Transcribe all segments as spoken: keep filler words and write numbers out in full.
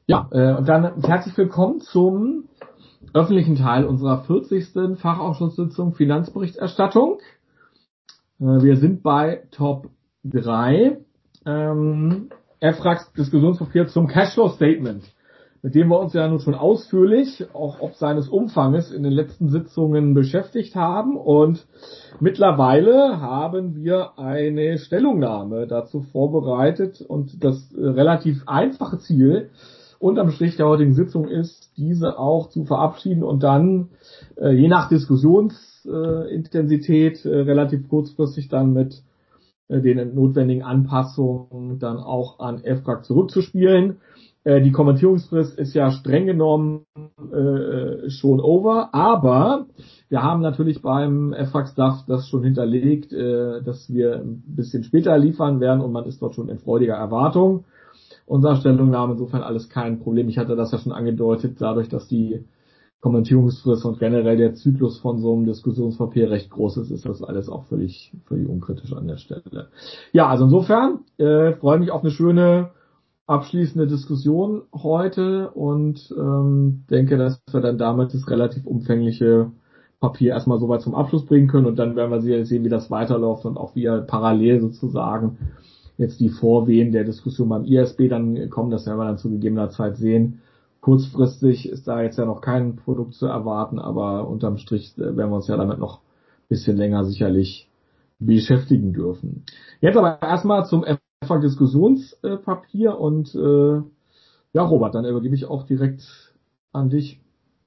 Ja, äh, und dann herzlich willkommen zum öffentlichen Teil unserer vierzigsten Fachausschusssitzung Finanzberichterstattung. Äh, wir sind bei Top drei. Ähm, EFRAGs Diskussionspapier zum Cashflow Statement, mit dem wir uns ja nun schon ausführlich, auch ob seines Umfanges, in den letzten Sitzungen beschäftigt haben. Und mittlerweile haben wir eine Stellungnahme dazu vorbereitet und das äh, relativ einfache Ziel unterm Strich der heutigen Sitzung ist, diese auch zu verabschieden und dann äh, je nach Diskussionsintensität äh, äh, relativ kurzfristig dann mit äh, den notwendigen Anpassungen dann auch an EFRAG zurückzuspielen. Äh, die Kommentierungsfrist ist ja streng genommen äh, schon over, aber wir haben natürlich beim EFRAG-Staff das schon hinterlegt, äh, dass wir ein bisschen später liefern werden und man ist dort schon in freudiger Erwartung unserer Stellungnahme. Insofern alles kein Problem. Ich hatte das ja schon angedeutet, dadurch, dass die Kommentierungsfrist und generell der Zyklus von so einem Diskussionspapier recht groß ist, ist das alles auch völlig, völlig unkritisch an der Stelle. Ja, also insofern äh, freue mich auf eine schöne abschließende Diskussion heute und ähm, denke, dass wir dann damit das relativ umfängliche Papier erstmal soweit zum Abschluss bringen können und dann werden wir sehen, wie das weiterläuft und auch wie er parallel sozusagen jetzt die Vorwehen der Diskussion beim I S B dann kommen, das werden wir dann zu gegebener Zeit sehen. Kurzfristig ist da jetzt ja noch kein Produkt zu erwarten, aber unterm Strich werden wir uns ja damit noch ein bisschen länger sicherlich beschäftigen dürfen. Jetzt aber erstmal zum EFRAG-Diskussionspapier und äh, ja, Robert, dann übergebe ich auch direkt an dich.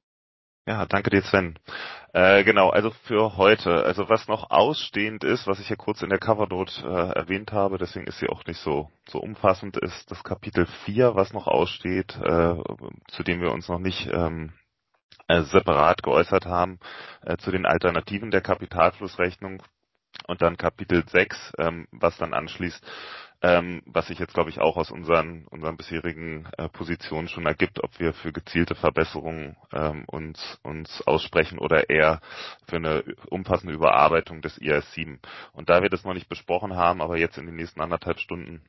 Ja, danke dir, Sven. Äh, genau, also für heute, also was noch ausstehend ist, was ich ja kurz in der Covernote äh, erwähnt habe, deswegen ist sie auch nicht so so umfassend, ist das Kapitel vier, was noch aussteht, äh, zu dem wir uns noch nicht ähm, äh, separat geäußert haben, äh, zu den Alternativen der Kapitalflussrechnung. Und dann Kapitel sechs, ähm, was dann anschließt, ähm, was sich jetzt, glaube ich, auch aus unseren, unseren bisherigen äh, Positionen schon ergibt, ob wir für gezielte Verbesserungen ähm, uns, uns aussprechen oder eher für eine umfassende Überarbeitung des I S sieben. Und da wir das noch nicht besprochen haben, aber jetzt in den nächsten anderthalb Stunden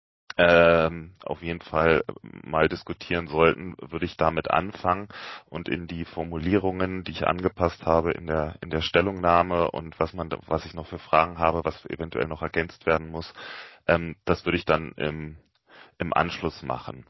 ähm, auf jeden Fall mal diskutieren sollten, würde ich damit anfangen und in die Formulierungen, die ich angepasst habe in der in der Stellungnahme und was man was ich noch für Fragen habe, was eventuell noch ergänzt werden muss, ähm, das würde ich dann im im Anschluss machen.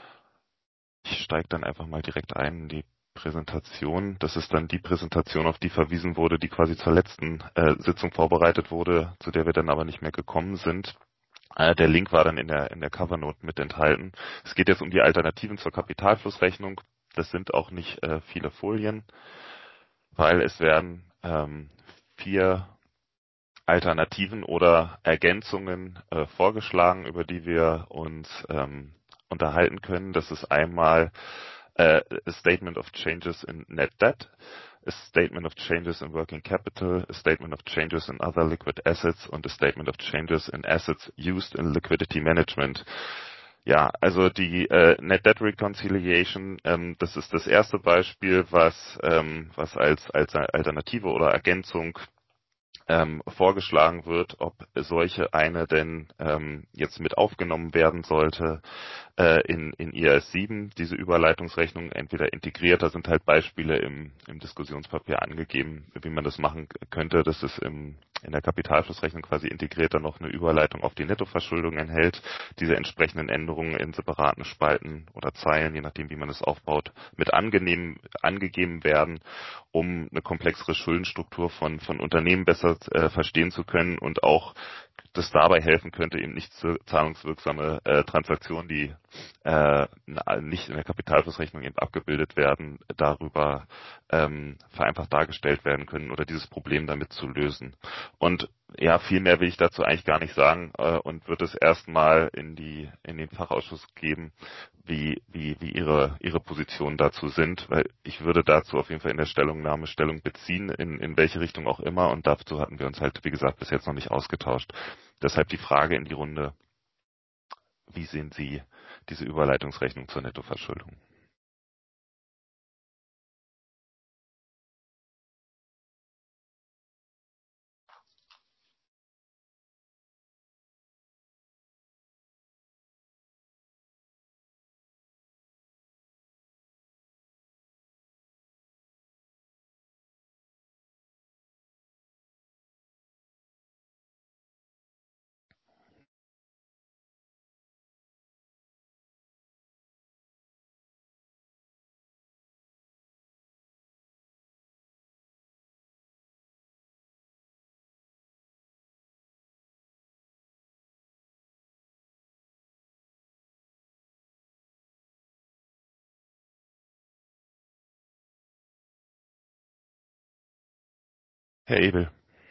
Ich steige dann einfach mal direkt ein in die Präsentation. Das ist dann die Präsentation, auf die verwiesen wurde, die quasi zur letzten äh, Sitzung vorbereitet wurde, zu der wir dann aber nicht mehr gekommen sind. Der Link war dann in der in der Covernote mit enthalten. Es geht jetzt um die Alternativen zur Kapitalflussrechnung. Das sind auch nicht äh, viele Folien, weil es werden ähm, vier Alternativen oder Ergänzungen äh, vorgeschlagen, über die wir uns ähm, unterhalten können. Das ist einmal äh, a Statement of Changes in Net Debt, a Statement of Changes in Working Capital, a Statement of Changes in Other Liquid Assets und a Statement of Changes in Assets Used in Liquidity Management. Ja, also die äh, Net Debt Reconciliation, ähm, das ist das erste Beispiel, was ähm, was als als Alternative oder Ergänzung ähm, vorgeschlagen wird, ob solche eine denn ähm, jetzt mit aufgenommen werden sollte äh, in, in I S sieben, diese Überleitungsrechnung entweder integriert, da sind halt Beispiele im, im Diskussionspapier angegeben, wie man das machen könnte, dass es im, in der Kapitalflussrechnung quasi integriert dann noch eine Überleitung auf die Nettoverschuldung enthält, diese entsprechenden Änderungen in separaten Spalten oder Zeilen, je nachdem wie man das aufbaut, mit angenehm, angegeben werden, um eine komplexere Schuldenstruktur von, von Unternehmen besser äh, verstehen zu können und auch das dabei helfen könnte, eben nicht zahlungswirksame äh, Transaktionen, die äh, nicht in der Kapitalflussrechnung eben abgebildet werden, darüber ähm, vereinfacht dargestellt werden können oder dieses Problem damit zu lösen. Und ja, viel mehr will ich dazu eigentlich gar nicht sagen äh, und wird es erstmal in die in den Fachausschuss geben, wie wie wie ihre ihre Positionen dazu sind, weil ich würde dazu auf jeden Fall in der Stellungnahme Stellung beziehen, in in welche Richtung auch immer, und dazu hatten wir uns halt, wie gesagt, bis jetzt noch nicht ausgetauscht. Deshalb die Frage in die Runde: Wie sehen Sie diese Überleitungsrechnung zur Nettoverschuldung? Herr Ebel.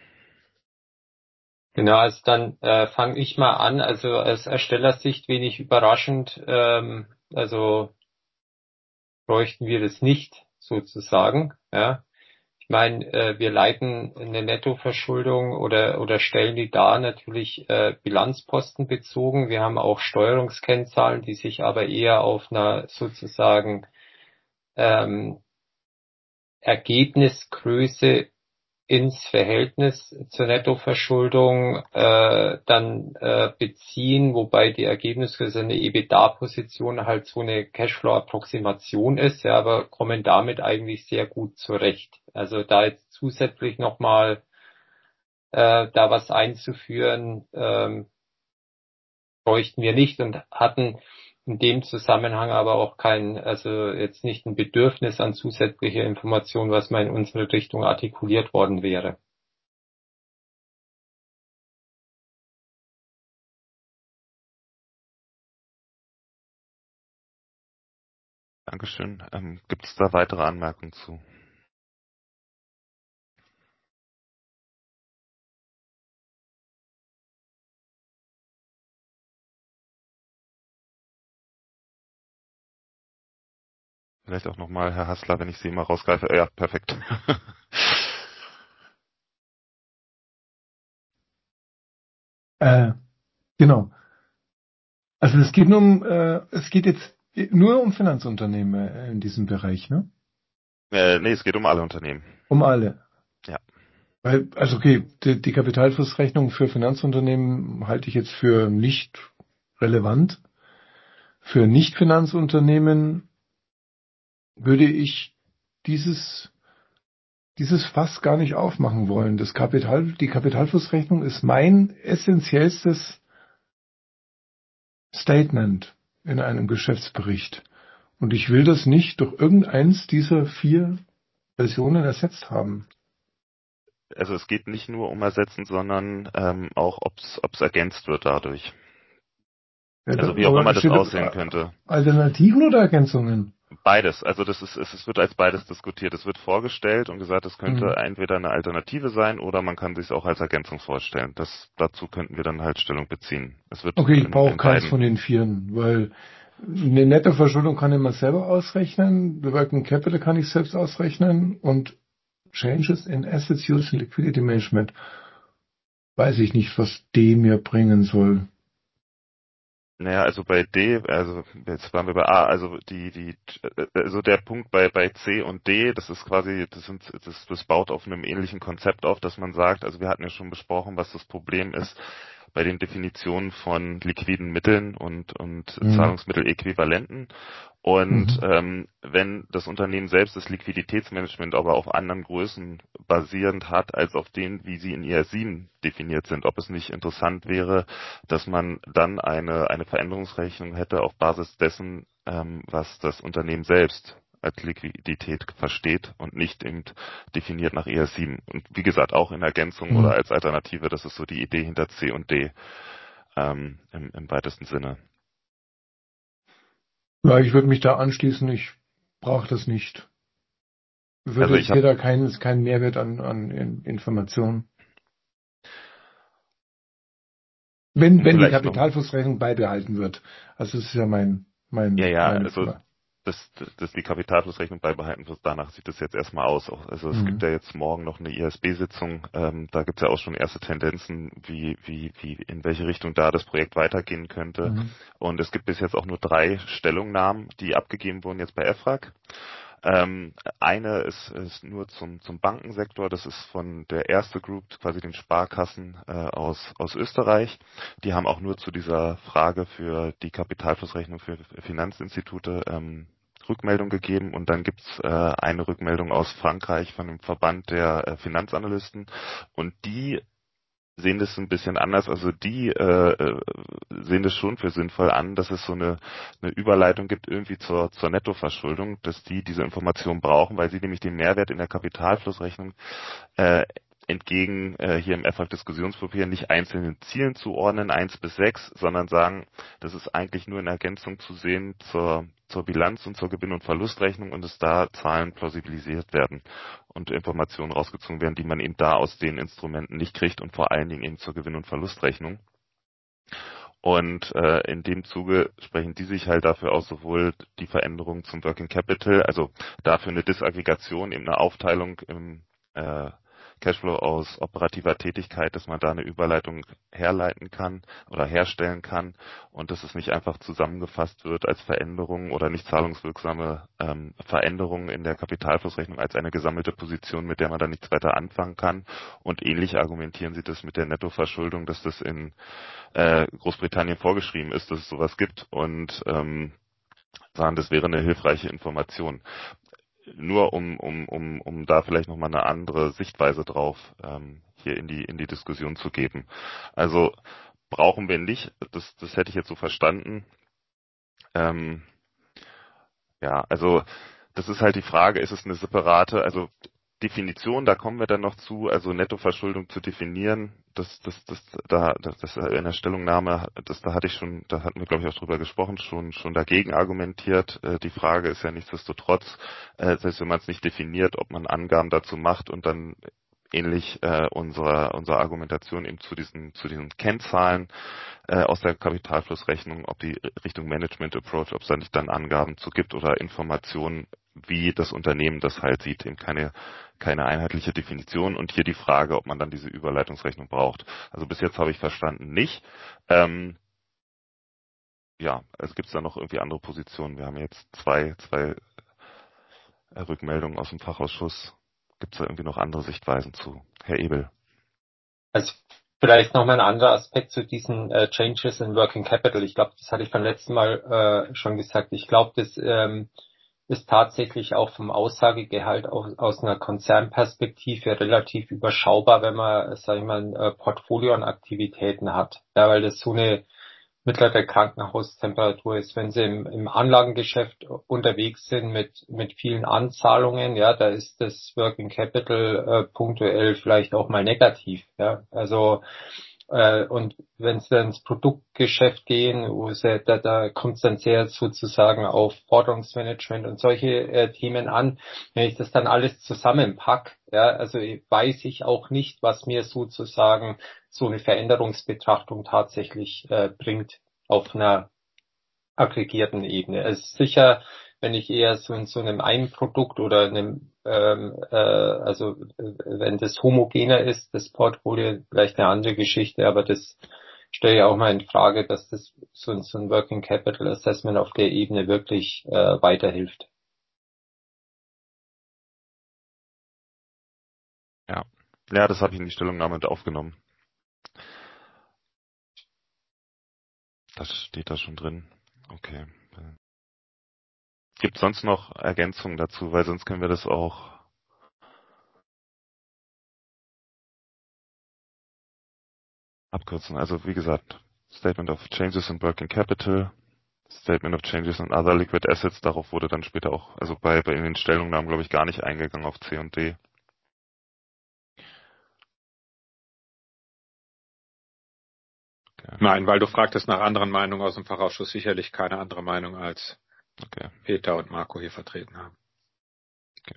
Genau, also dann äh, fange ich mal an. Also aus Erstellersicht wenig überraschend, ähm, also bräuchten wir das nicht sozusagen. Ja, ich meine, äh, wir leiten eine Nettoverschuldung oder oder stellen die dar natürlich äh, bilanzpostenbezogen. Wir haben auch Steuerungskennzahlen, die sich aber eher auf einer sozusagen ähm, Ergebnisgröße ins Verhältnis zur Nettoverschuldung äh, dann äh, beziehen, wobei die Ergebnisgröße eine EBITDA-Position halt so eine Cashflow-Approximation ist, ja, aber kommen damit eigentlich sehr gut zurecht. Also da jetzt zusätzlich nochmal äh, da was einzuführen, ähm, bräuchten wir nicht und hatten in dem Zusammenhang aber auch kein, also jetzt nicht ein Bedürfnis an zusätzlicher Information, was mal in unsere Richtung artikuliert worden wäre. Dankeschön. Ähm, gibt es da weitere Anmerkungen zu? Vielleicht auch nochmal, Herr Hassler, wenn ich Sie mal rausgreife. Ja, perfekt. Äh, genau. Also es geht nur um, äh, es geht jetzt nur um Finanzunternehmen äh, in diesem Bereich, ne? äh, nee, es geht um alle Unternehmen. Um alle. Ja. Weil, also okay, die, die Kapitalflussrechnung für Finanzunternehmen halte ich jetzt für nicht relevant. Für Nicht-Finanzunternehmen würde ich dieses dieses Fass gar nicht aufmachen wollen. Das Kapital, die Kapitalflussrechnung ist mein essentiellstes Statement in einem Geschäftsbericht. Und ich will das nicht durch irgendeins dieser vier Versionen ersetzt haben. Also es geht nicht nur um Ersetzen, sondern ähm, auch, ob es ergänzt wird dadurch. Ja, Also da, wie auch immer das steht aussehen könnte. Alternativen oder Ergänzungen? Beides. Also das ist, es wird als beides diskutiert. Es wird vorgestellt und gesagt, es könnte Hm. entweder eine Alternative sein oder man kann sich es auch als Ergänzung vorstellen. Das, dazu könnten wir dann halt Stellung beziehen. Es wird Okay, ich in, brauche in keins beiden. von den Vieren, weil eine Nettoverschuldung kann ich mal selber ausrechnen, Working Capital kann ich selbst ausrechnen und Changes in Assets Used in Liquidity Management weiß ich nicht, was D mir bringen soll. Naja, also bei D, also jetzt waren wir bei A, also die, die, also der Punkt bei bei C und D, das ist quasi, das sind, das, das baut auf einem ähnlichen Konzept auf, dass man sagt, also wir hatten ja schon besprochen, was das Problem ist bei den Definitionen von liquiden Mitteln und und Mhm. Zahlungsmitteläquivalenten. Und Mhm. ähm, wenn das Unternehmen selbst das Liquiditätsmanagement aber auf anderen Größen basierend hat, als auf denen, wie sie in I S sieben definiert sind, ob es nicht interessant wäre, dass man dann eine eine Veränderungsrechnung hätte auf Basis dessen, ähm, was das Unternehmen selbst als Liquidität versteht und nicht eben definiert nach I S sieben. Und wie gesagt, auch in Ergänzung Mhm. oder als Alternative, das ist so die Idee hinter C und D ähm, im, im weitesten Sinne. Ja, ich würde mich da anschließen, ich brauche das nicht. Würde, Also ich ich habe sehe da keinen keinen Mehrwert an, an Informationen. Wenn, wenn die vielleicht noch. Kapitalflussrechnung beibehalten wird. Also das ist ja mein, Ja, mein, ja, mein, also dass, dass die Kapitalflussrechnung beibehalten wird, danach sieht es jetzt erstmal aus. Auch, also es gibt mhm. ja jetzt morgen noch eine I S B-Sitzung, ähm, da gibt es ja auch schon erste Tendenzen, wie, wie, wie, in welche Richtung da das Projekt weitergehen könnte. Mhm. Und es gibt bis jetzt auch nur drei Stellungnahmen, die abgegeben wurden jetzt bei E F R A G. Ähm, eine ist, ist nur zum, zum Bankensektor, das ist von der Erste Group, quasi den Sparkassen äh, aus, aus Österreich. Die haben auch nur zu dieser Frage für die Kapitalflussrechnung für Finanzinstitute ähm, Rückmeldung gegeben. Und dann gibt's äh, eine Rückmeldung aus Frankreich von dem Verband der äh, Finanzanalysten. Und die sehen das ein bisschen anders. Also die äh, sehen das schon für sinnvoll an, dass es so eine, eine Überleitung gibt irgendwie zur, zur Nettoverschuldung, dass die diese Information brauchen, weil sie nämlich den Mehrwert in der Kapitalflussrechnung äh, entgegen äh, hier im E F A G-Diskussionspapier nicht einzelnen Zielen zuordnen, eins bis sechs, sondern sagen, das ist eigentlich nur in Ergänzung zu sehen zur, zur Bilanz und zur Gewinn- und Verlustrechnung und dass da Zahlen plausibilisiert werden und Informationen rausgezogen werden, die man eben da aus den Instrumenten nicht kriegt und vor allen Dingen eben zur Gewinn- und Verlustrechnung. Und äh, in dem Zuge sprechen die sich halt dafür aus, sowohl die Veränderung zum Working Capital, also dafür eine Disaggregation, eben eine Aufteilung im äh, Cashflow aus operativer Tätigkeit, dass man da eine Überleitung herleiten kann oder herstellen kann und dass es nicht einfach zusammengefasst wird als Veränderung oder nicht zahlungswirksame ähm, Veränderung in der Kapitalflussrechnung als eine gesammelte Position, mit der man dann nichts weiter anfangen kann. Und ähnlich argumentieren sie das mit der Nettoverschuldung, dass das in äh, Großbritannien vorgeschrieben ist, dass es sowas gibt und ähm, sagen, das wäre eine hilfreiche Information. Nur um, um, um, um da vielleicht nochmal eine andere Sichtweise drauf ähm, hier in die, in die Diskussion zu geben. Also brauchen wir nicht, das, das hätte ich jetzt so verstanden. Ähm, ja, also das ist halt die Frage, ist es eine separate, also Definition, da kommen wir dann noch zu, also Nettoverschuldung zu definieren, das, das, das, da, das, das in der Stellungnahme, das, da hatte ich schon, da hatten wir glaube ich auch drüber gesprochen, schon, schon dagegen argumentiert. Äh, die Frage ist ja nichtsdestotrotz, äh, selbst wenn man es nicht definiert, ob man Angaben dazu macht und dann ähnlich äh, unserer unserer Argumentation eben zu diesen zu diesen Kennzahlen äh, aus der Kapitalflussrechnung, ob die Richtung Management Approach, ob es da nicht dann Angaben zu gibt oder Informationen, wie das Unternehmen das halt sieht, eben keine keine einheitliche Definition und hier die Frage, ob man dann diese Überleitungsrechnung braucht. Also bis jetzt habe ich verstanden nicht. Ähm, ja, es gibt da noch irgendwie andere Positionen. Wir haben jetzt zwei zwei äh, Rückmeldungen aus dem Fachausschuss. Gibt es da irgendwie noch andere Sichtweisen zu? Herr Ebel. Also vielleicht nochmal ein anderer Aspekt zu diesen äh, Changes in Working Capital. Ich glaube, das hatte ich beim letzten Mal äh, schon gesagt. Ich glaube, das ähm, ist tatsächlich auch vom Aussagegehalt aus, aus einer Konzernperspektive relativ überschaubar, wenn man, sag ich mal, ein äh, Portfolio an Aktivitäten hat. Ja, weil das so eine mittlere Krankenhaustemperatur ist. Wenn Sie im, im Anlagengeschäft unterwegs sind mit mit vielen Anzahlungen, ja, da ist das Working Capital äh, punktuell vielleicht auch mal negativ. Ja, also äh, und wenn Sie dann ins Produktgeschäft gehen, wo Sie, da, da kommt es dann sehr sozusagen auf Forderungsmanagement und solche äh, Themen an. Wenn ich das dann alles zusammenpack, ja, also weiß ich auch nicht, was mir sozusagen so eine Veränderungsbetrachtung tatsächlich äh, bringt auf einer aggregierten Ebene. Es ist sicher, wenn ich eher so in so einem einen Produkt oder einem, ähm, äh, also äh, wenn das homogener ist, das Portfolio, vielleicht eine andere Geschichte, aber das stelle ich auch mal in Frage, dass das so, so ein Working Capital Assessment auf der Ebene wirklich äh, weiterhilft. Ja, ja, das habe ich in die Stellungnahme mit aufgenommen. Das steht da schon drin. Okay. Gibt es sonst noch Ergänzungen dazu, weil sonst können wir das auch abkürzen. Also wie gesagt, Statement of Changes in Working Capital, Statement of Changes in Other Liquid Assets, darauf wurde dann später auch, also bei, bei in den Stellungnahmen glaube ich gar nicht eingegangen auf C und D. Okay. Nein, weil du fragtest nach anderen Meinungen aus dem Fachausschuss, sicherlich keine andere Meinung als Okay. Peter und Marco hier vertreten haben. Okay.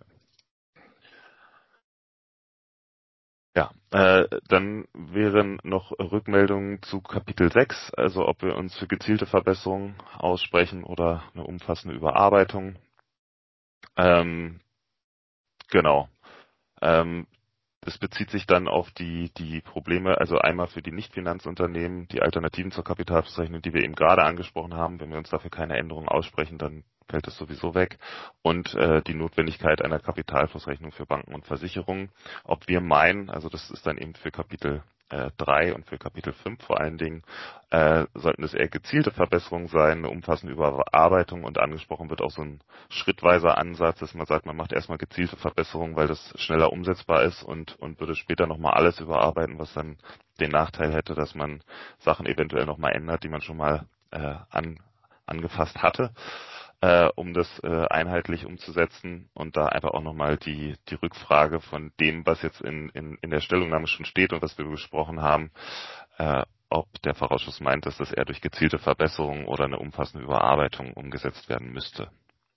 Ja, äh, dann wären noch Rückmeldungen zu Kapitel sechs, also ob wir uns für gezielte Verbesserungen aussprechen oder eine umfassende Überarbeitung. Ähm, genau. Ähm, Das bezieht sich dann auf die, die Probleme, also einmal für die Nichtfinanzunternehmen, die Alternativen zur Kapitalflussrechnung, die wir eben gerade angesprochen haben. Wenn wir uns dafür keine Änderungen aussprechen, dann fällt es sowieso weg. Und äh, die Notwendigkeit einer Kapitalflussrechnung für Banken und Versicherungen. Ob wir meinen, also das ist dann eben für Kapitel äh, drei und für Kapitel fünf vor allen Dingen, äh, sollten es eher gezielte Verbesserungen sein, eine umfassende Überarbeitung und angesprochen wird auch so ein schrittweiser Ansatz, dass man sagt, man macht erstmal gezielte Verbesserungen, weil das schneller umsetzbar ist und, und würde später nochmal alles überarbeiten, was dann den Nachteil hätte, dass man Sachen eventuell nochmal ändert, die man schon mal äh, an, angefasst hatte. äh, um das äh, einheitlich umzusetzen und da einfach auch nochmal die die Rückfrage von dem, was jetzt in, in, in der Stellungnahme schon steht und was wir besprochen haben, äh, ob der Fachausschuss meint, dass das eher durch gezielte Verbesserungen oder eine umfassende Überarbeitung umgesetzt werden müsste.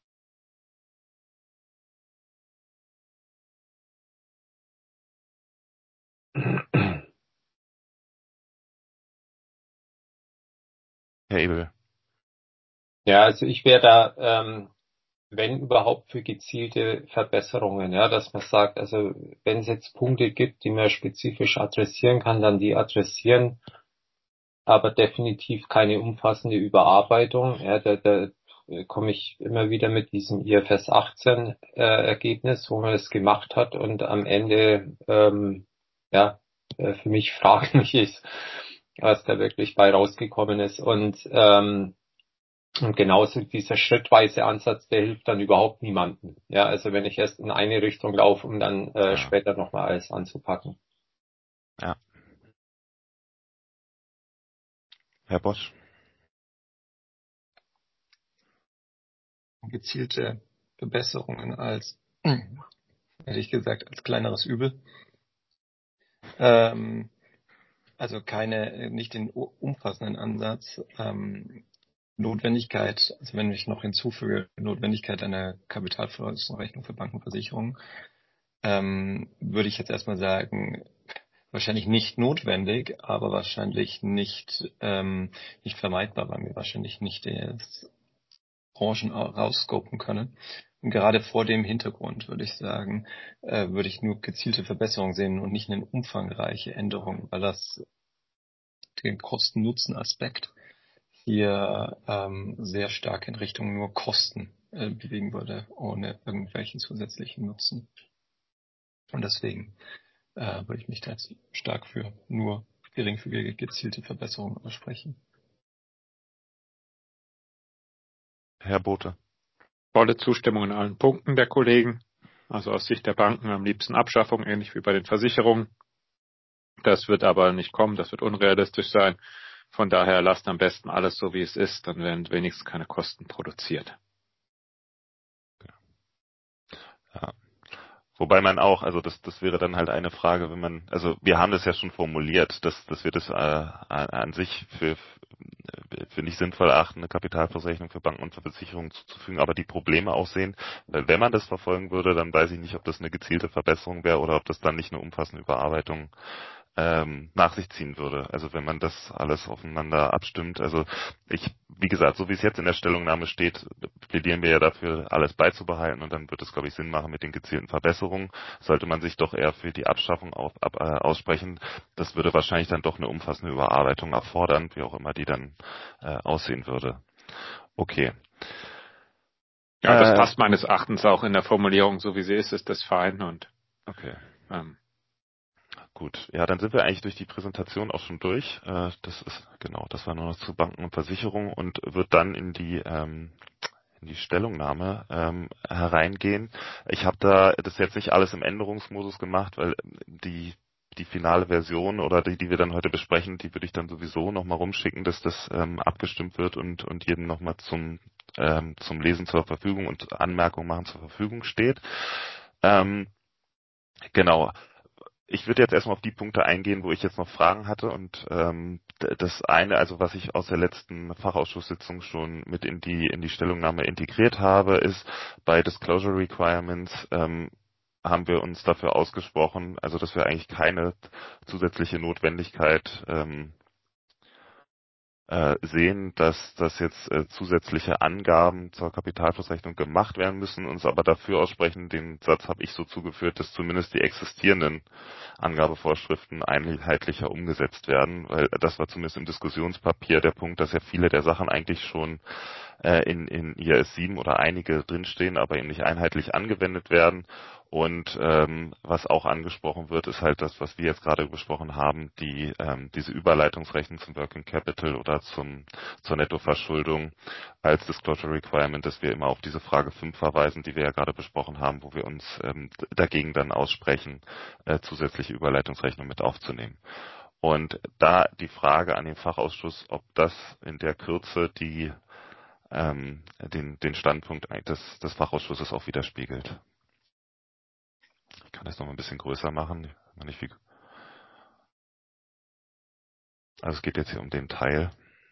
Herr Ebel. Ja, also ich wäre da, ähm, wenn überhaupt, für gezielte Verbesserungen, ja, dass man sagt, also wenn es jetzt Punkte gibt, die man spezifisch adressieren kann, dann die adressieren, aber definitiv keine umfassende Überarbeitung. Ja, da, da komme ich immer wieder mit diesem I F S achtzehn äh, Ergebnis, wo man es gemacht hat und am Ende ähm, ja äh, für mich fraglich ist, was da wirklich bei rausgekommen ist. Und ähm, und genauso dieser schrittweise Ansatz, der hilft dann überhaupt niemandem. Ja, also wenn ich erst in eine Richtung laufe, um dann äh, Ja. später nochmal alles anzupacken. Ja. Herr Bosch. Gezielte Verbesserungen als, hätte ich gesagt, als kleineres Übel. Ähm, also keine, nicht den umfassenden Ansatz. Ähm, Notwendigkeit, also wenn ich noch hinzufüge, Notwendigkeit einer Kapitalverrechnung für Bankenversicherungen, ähm, würde ich jetzt erstmal sagen, wahrscheinlich nicht notwendig, aber wahrscheinlich nicht, ähm, nicht vermeidbar, weil wir wahrscheinlich nicht das Branchen rausscopen können. Und gerade vor dem Hintergrund würde ich sagen, äh, würde ich nur gezielte Verbesserungen sehen und nicht eine umfangreiche Änderung, weil das den Kosten-Nutzen-Aspekt hier ähm, sehr stark in Richtung nur Kosten äh, bewegen würde, ohne irgendwelchen zusätzlichen Nutzen. Und deswegen äh, würde ich mich da jetzt stark für nur geringfügige gezielte Verbesserungen aussprechen. Herr Bote. Volle Zustimmung in allen Punkten der Kollegen. Also aus Sicht der Banken am liebsten Abschaffung, ähnlich wie bei den Versicherungen. Das wird aber nicht kommen, das wird unrealistisch sein. Von daher lasst am besten alles so, wie es ist, dann werden wenigstens keine Kosten produziert. Ja. Wobei man auch, also das, das wäre dann halt eine Frage, wenn man, also wir haben das ja schon formuliert, dass, dass wir das äh, an sich für, für nicht sinnvoll erachten, eine Kapitalverrechnung für Banken und für Versicherungen zuzufügen, aber die Probleme auch sehen, weil wenn man das verfolgen würde, dann weiß ich nicht, ob das eine gezielte Verbesserung wäre oder ob das dann nicht eine umfassende Überarbeitung ähm, nach sich ziehen würde. Also wenn man das alles aufeinander abstimmt. Also ich, wie gesagt, so wie es jetzt in der Stellungnahme steht, plädieren wir ja dafür, alles beizubehalten und dann wird es, glaube ich, Sinn machen mit den gezielten Verbesserungen. Sollte man sich doch eher für die Abschaffung auf, ab, äh, aussprechen, das würde wahrscheinlich dann doch eine umfassende Überarbeitung erfordern, wie auch immer die dann äh, aussehen würde. Okay. Ja, das Äh, passt meines Erachtens auch in der Formulierung, so wie sie ist, ist das fein und okay. ähm, Gut, ja, dann sind wir eigentlich durch die Präsentation auch schon durch. Äh, das ist genau, das war nur noch zu Banken und Versicherungen und wird dann in die ähm, in die Stellungnahme ähm, hereingehen. Ich habe da das jetzt nicht alles im Änderungsmodus gemacht, weil die die finale Version oder die, die wir dann heute besprechen, die würde ich dann sowieso nochmal rumschicken, dass das ähm, abgestimmt wird und und jedem nochmal zum ähm, zum Lesen zur Verfügung und Anmerkungen machen zur Verfügung steht. Ähm, genau. Ich würde jetzt erstmal auf die Punkte eingehen, wo ich jetzt noch Fragen hatte und ähm, das eine, also was ich aus der letzten Fachausschusssitzung schon mit in die in die Stellungnahme integriert habe, ist bei Disclosure Requirements ähm, haben wir uns dafür ausgesprochen, also dass wir eigentlich keine zusätzliche Notwendigkeit ähm, äh, sehen, dass dass jetzt äh, zusätzliche Angaben zur Kapitalflussrechnung gemacht werden müssen, uns aber dafür aussprechen, den Satz habe ich so zugeführt, dass zumindest die existierenden Angabevorschriften einheitlicher umgesetzt werden, weil das war zumindest im Diskussionspapier der Punkt, dass ja viele der Sachen eigentlich schon äh, in, in I A S sieben oder einige drinstehen, aber eben nicht einheitlich angewendet werden. Und ähm, was auch angesprochen wird, ist halt das, was wir jetzt gerade besprochen haben, die ähm, diese Überleitungsrechnung zum Working Capital oder zum zur Nettoverschuldung als Disclosure Requirement, dass wir immer auf diese Frage fünf verweisen, die wir ja gerade besprochen haben, wo wir uns ähm, dagegen dann aussprechen, äh, zusätzliche Überleitungsrechnung mit aufzunehmen. Und da die Frage an den Fachausschuss, ob das in der Kürze die ähm, den, den Standpunkt des, des Fachausschusses auch widerspiegelt. Ich kann das noch mal ein bisschen größer machen. Nicht wie, also es geht jetzt hier um den Teil.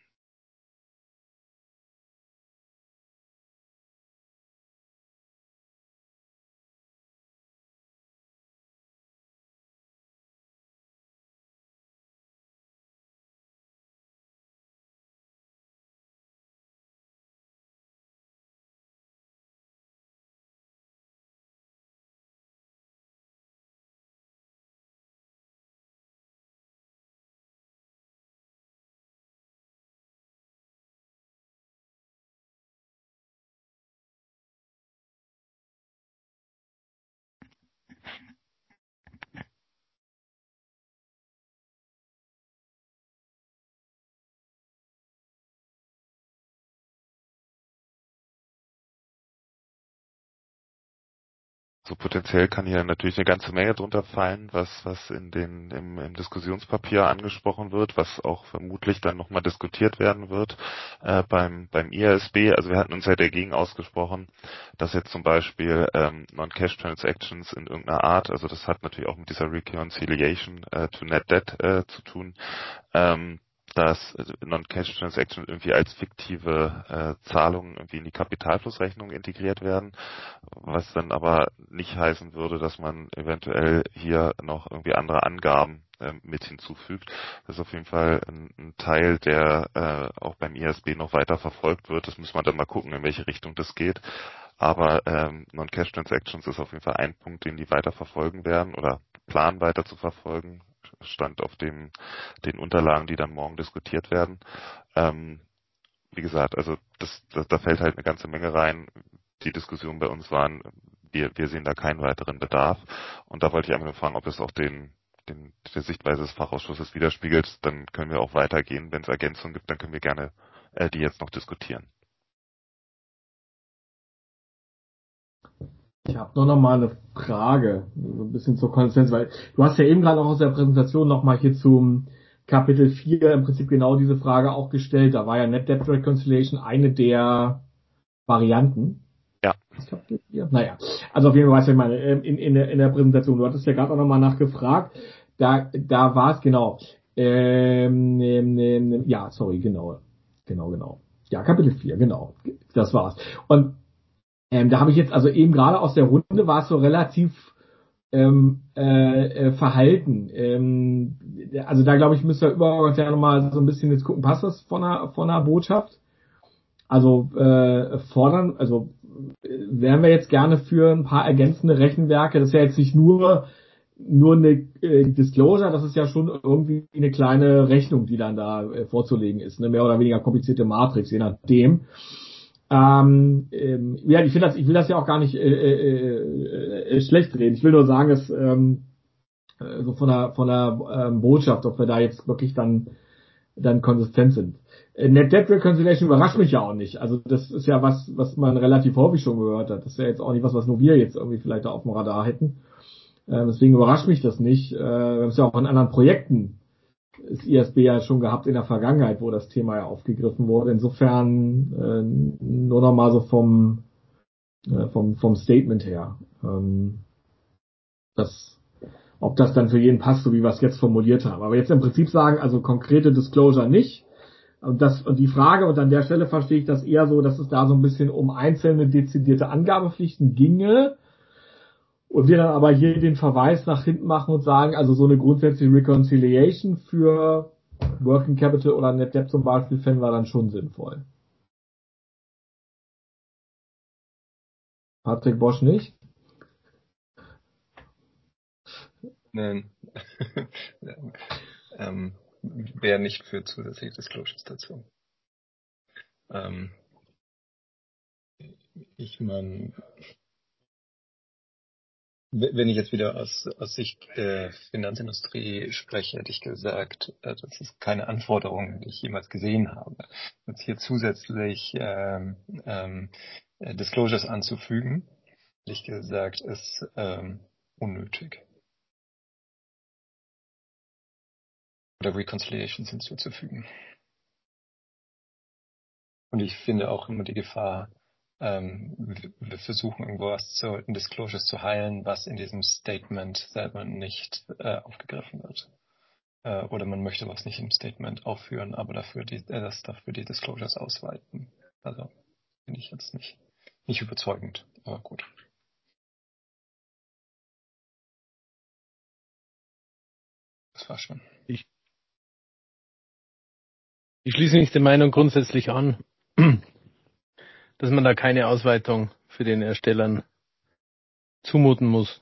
So potenziell kann hier natürlich eine ganze Menge drunter fallen, was was in den im, im Diskussionspapier angesprochen wird, was auch vermutlich dann nochmal diskutiert werden wird äh, beim beim I A S B. Also wir hatten uns ja dagegen ausgesprochen, dass jetzt zum Beispiel ähm, Non-Cash Transactions in irgendeiner Art, also das hat natürlich auch mit dieser Reconciliation äh, to Net Debt äh, zu tun, ähm, dass Non-Cash Transactions irgendwie als fiktive äh, Zahlungen irgendwie in die Kapitalflussrechnung integriert werden, was dann aber nicht heißen würde, dass man eventuell hier noch irgendwie andere Angaben äh, mit hinzufügt. Das ist auf jeden Fall ein, ein Teil, der äh, auch beim I A S B noch weiter verfolgt wird. Das muss man dann mal gucken, in welche Richtung das geht. Aber ähm, Non-Cash Transactions ist auf jeden Fall ein Punkt, den die weiter verfolgen werden oder planen weiter zu verfolgen. Stand auf dem den Unterlagen, die dann morgen diskutiert werden. Ähm, wie gesagt, also das, das, da fällt halt eine ganze Menge rein. Die Diskussionen bei uns waren, wir, wir sehen da keinen weiteren Bedarf. Und da wollte ich einfach nur fragen, ob es auch den, den der Sichtweise des Fachausschusses widerspiegelt. Dann können wir auch weitergehen. Wenn es Ergänzungen gibt, dann können wir gerne äh, die jetzt noch diskutieren. Ich habe nur noch mal eine Frage, so ein bisschen zur Konsistenz, weil du hast ja eben gerade auch aus der Präsentation noch mal hier zum Kapitel vier im Prinzip genau diese Frage auch gestellt. Da war ja Net Debt Reconciliation eine der Varianten. Ja. Das Kapitel vier? Naja, also auf jeden Fall, was ich meine, in, in, der, in der Präsentation, du hattest ja gerade auch noch mal nachgefragt, da, da war es genau, ähm, ähm, ja, sorry, genau, genau, genau. Ja, Kapitel vier, genau, das war's. Und Ähm, da habe ich jetzt, also eben gerade aus der Runde war es so relativ ähm, äh, äh, verhalten. Ähm, also da glaube ich, müsste übergeordnet ja nochmal so ein bisschen jetzt gucken, passt das von einer, von einer Botschaft? Also äh, fordern, also äh, wären wir jetzt gerne für ein paar ergänzende Rechenwerke. Das ist ja jetzt nicht nur nur eine äh, Disclosure, das ist ja schon irgendwie eine kleine Rechnung, die dann da äh, vorzulegen ist, eine mehr oder weniger komplizierte Matrix, je nachdem. Ähm, ähm, ja, ich finde das, ich will das ja auch gar nicht äh, äh, äh, schlecht reden. Ich will nur sagen, dass ähm, äh, so von der von der ähm, Botschaft, ob wir da jetzt wirklich dann dann konsistent sind. Äh, Net Debt Reconciliation überrascht mich ja auch nicht. Also das ist ja was, was man relativ häufig schon gehört hat. Das ist ja jetzt auch nicht was, was nur wir jetzt irgendwie vielleicht da auf dem Radar hätten. Äh, deswegen überrascht mich das nicht. Äh, wir haben es ja auch in anderen Projekten das I A S B ja schon gehabt in der Vergangenheit, wo das Thema ja aufgegriffen wurde. Insofern äh, nur noch mal so vom äh, vom vom Statement her, ähm, das, ob das dann für jeden passt, so wie wir es jetzt formuliert haben. Aber jetzt im Prinzip sagen, also konkrete Disclosure nicht. Und das und die Frage, und an der Stelle verstehe ich das eher so, dass es da so ein bisschen um einzelne dezidierte Angabepflichten ginge. Und wir dann aber hier den Verweis nach hinten machen und sagen, also so eine grundsätzliche Reconciliation für Working Capital oder Net Debt zum Beispiel fänden wir dann schon sinnvoll. Patrick Bosch nicht? Nein. ähm, Wäre nicht für zusätzliche Disclosures dazu. Ähm, ich meine, wenn ich jetzt wieder aus, aus Sicht der Finanzindustrie spreche, hätte ich gesagt, das ist keine Anforderung, die ich jemals gesehen habe. Jetzt hier zusätzlich ähm, ähm, Disclosures anzufügen, ehrlich gesagt, ist ähm, unnötig. Oder Reconciliations hinzuzufügen. Und ich finde auch immer die Gefahr, ähm, wir, wir versuchen irgendwo was zu, in Disclosures zu heilen, was in diesem Statement selber nicht äh, aufgegriffen wird. Äh, oder man möchte was nicht im Statement aufführen, aber dafür die, äh, das dafür die Disclosures ausweiten. Also finde ich jetzt nicht, nicht überzeugend, aber gut. Das war schon. Ich, ich schließe mich der Meinung grundsätzlich an, dass man da keine Ausweitung für den Erstellern zumuten muss.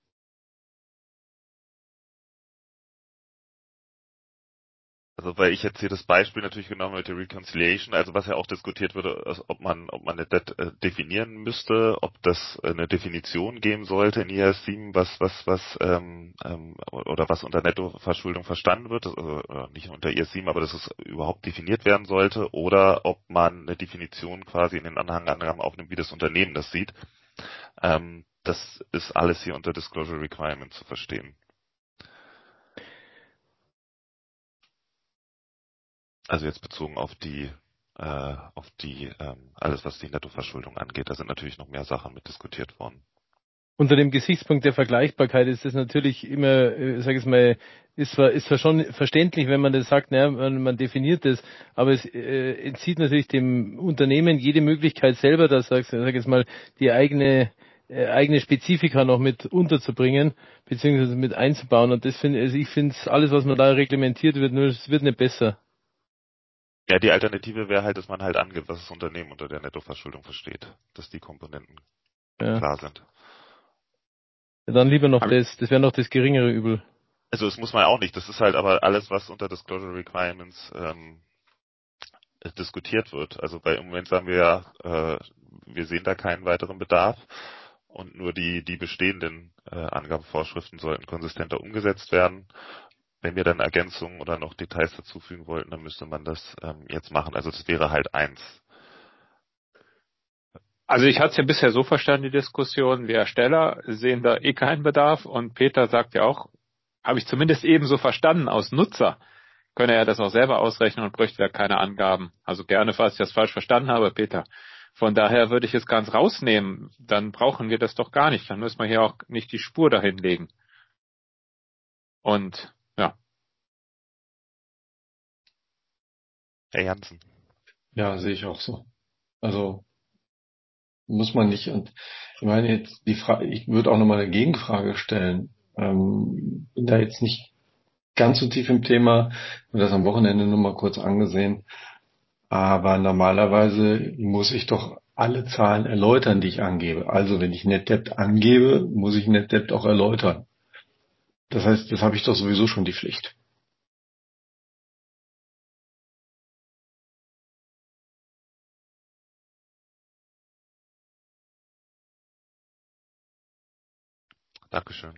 Also weil ich jetzt hier das Beispiel natürlich genommen mit der Reconciliation, also was ja auch diskutiert wurde, ist, ob man ob man eine Det äh, definieren müsste, ob das eine Definition geben sollte in I A S sieben, was was was ähm, ähm, oder was unter Nettoverschuldung verstanden wird, also äh, nicht unter I A S sieben, aber dass es überhaupt definiert werden sollte, oder ob man eine Definition quasi in den Anhangangaben aufnimmt, wie das Unternehmen das sieht. Ähm, das ist alles hier unter Disclosure Requirement zu verstehen. Also jetzt bezogen auf die, äh, auf die, ähm, alles was die Nettoverschuldung angeht, da sind natürlich noch mehr Sachen mit diskutiert worden. Unter dem Gesichtspunkt der Vergleichbarkeit ist es natürlich immer, äh, sag ich mal, ist zwar, ist zwar schon verständlich, wenn man das sagt, naja, man, man definiert das, aber es äh, entzieht natürlich dem Unternehmen jede Möglichkeit selber, das sag, sag ich jetzt mal, die eigene äh, eigene Spezifika noch mit unterzubringen, beziehungsweise mit einzubauen. Und das finde also ich finde alles, was man da reglementiert wird, nur es wird nicht besser. Ja, die Alternative wäre halt, dass man halt angibt, was das Unternehmen unter der Nettoverschuldung versteht, dass die Komponenten Ja. klar sind. Ja, dann lieber noch das, das wäre noch das geringere Übel. Also das muss man auch nicht, das ist halt aber alles, was unter Disclosure Requirements ähm, diskutiert wird. Also bei im Moment sagen wir ja, äh, wir sehen da keinen weiteren Bedarf und nur die die bestehenden äh, Angabevorschriften sollten konsistenter umgesetzt werden. Wenn wir dann Ergänzungen oder noch Details dazufügen wollten, dann müsste man das ähm, jetzt machen. Also das wäre halt eins. Also ich hatte es ja bisher so verstanden, die Diskussion, wir Ersteller sehen da eh keinen Bedarf und Peter sagt ja auch, habe ich zumindest eben so verstanden, aus Nutzer könne er das auch selber ausrechnen und bräuchte da keine Angaben. Also gerne, falls ich das falsch verstanden habe, Peter. Von daher würde ich es ganz rausnehmen, dann brauchen wir das doch gar nicht. Dann müssen wir hier auch nicht die Spur dahin legen. Und ja. Herr Jansen. Ja, sehe ich auch so. Also muss man nicht. Und ich meine jetzt die Frage, ich würde auch nochmal eine Gegenfrage stellen. Ähm, bin da jetzt nicht ganz so tief im Thema, und das am Wochenende nur mal kurz angesehen. Aber normalerweise muss ich doch alle Zahlen erläutern, die ich angebe. Also wenn ich NetDebt angebe, muss ich NetDebt auch erläutern. Das heißt, das habe ich doch sowieso schon die Pflicht. Dankeschön.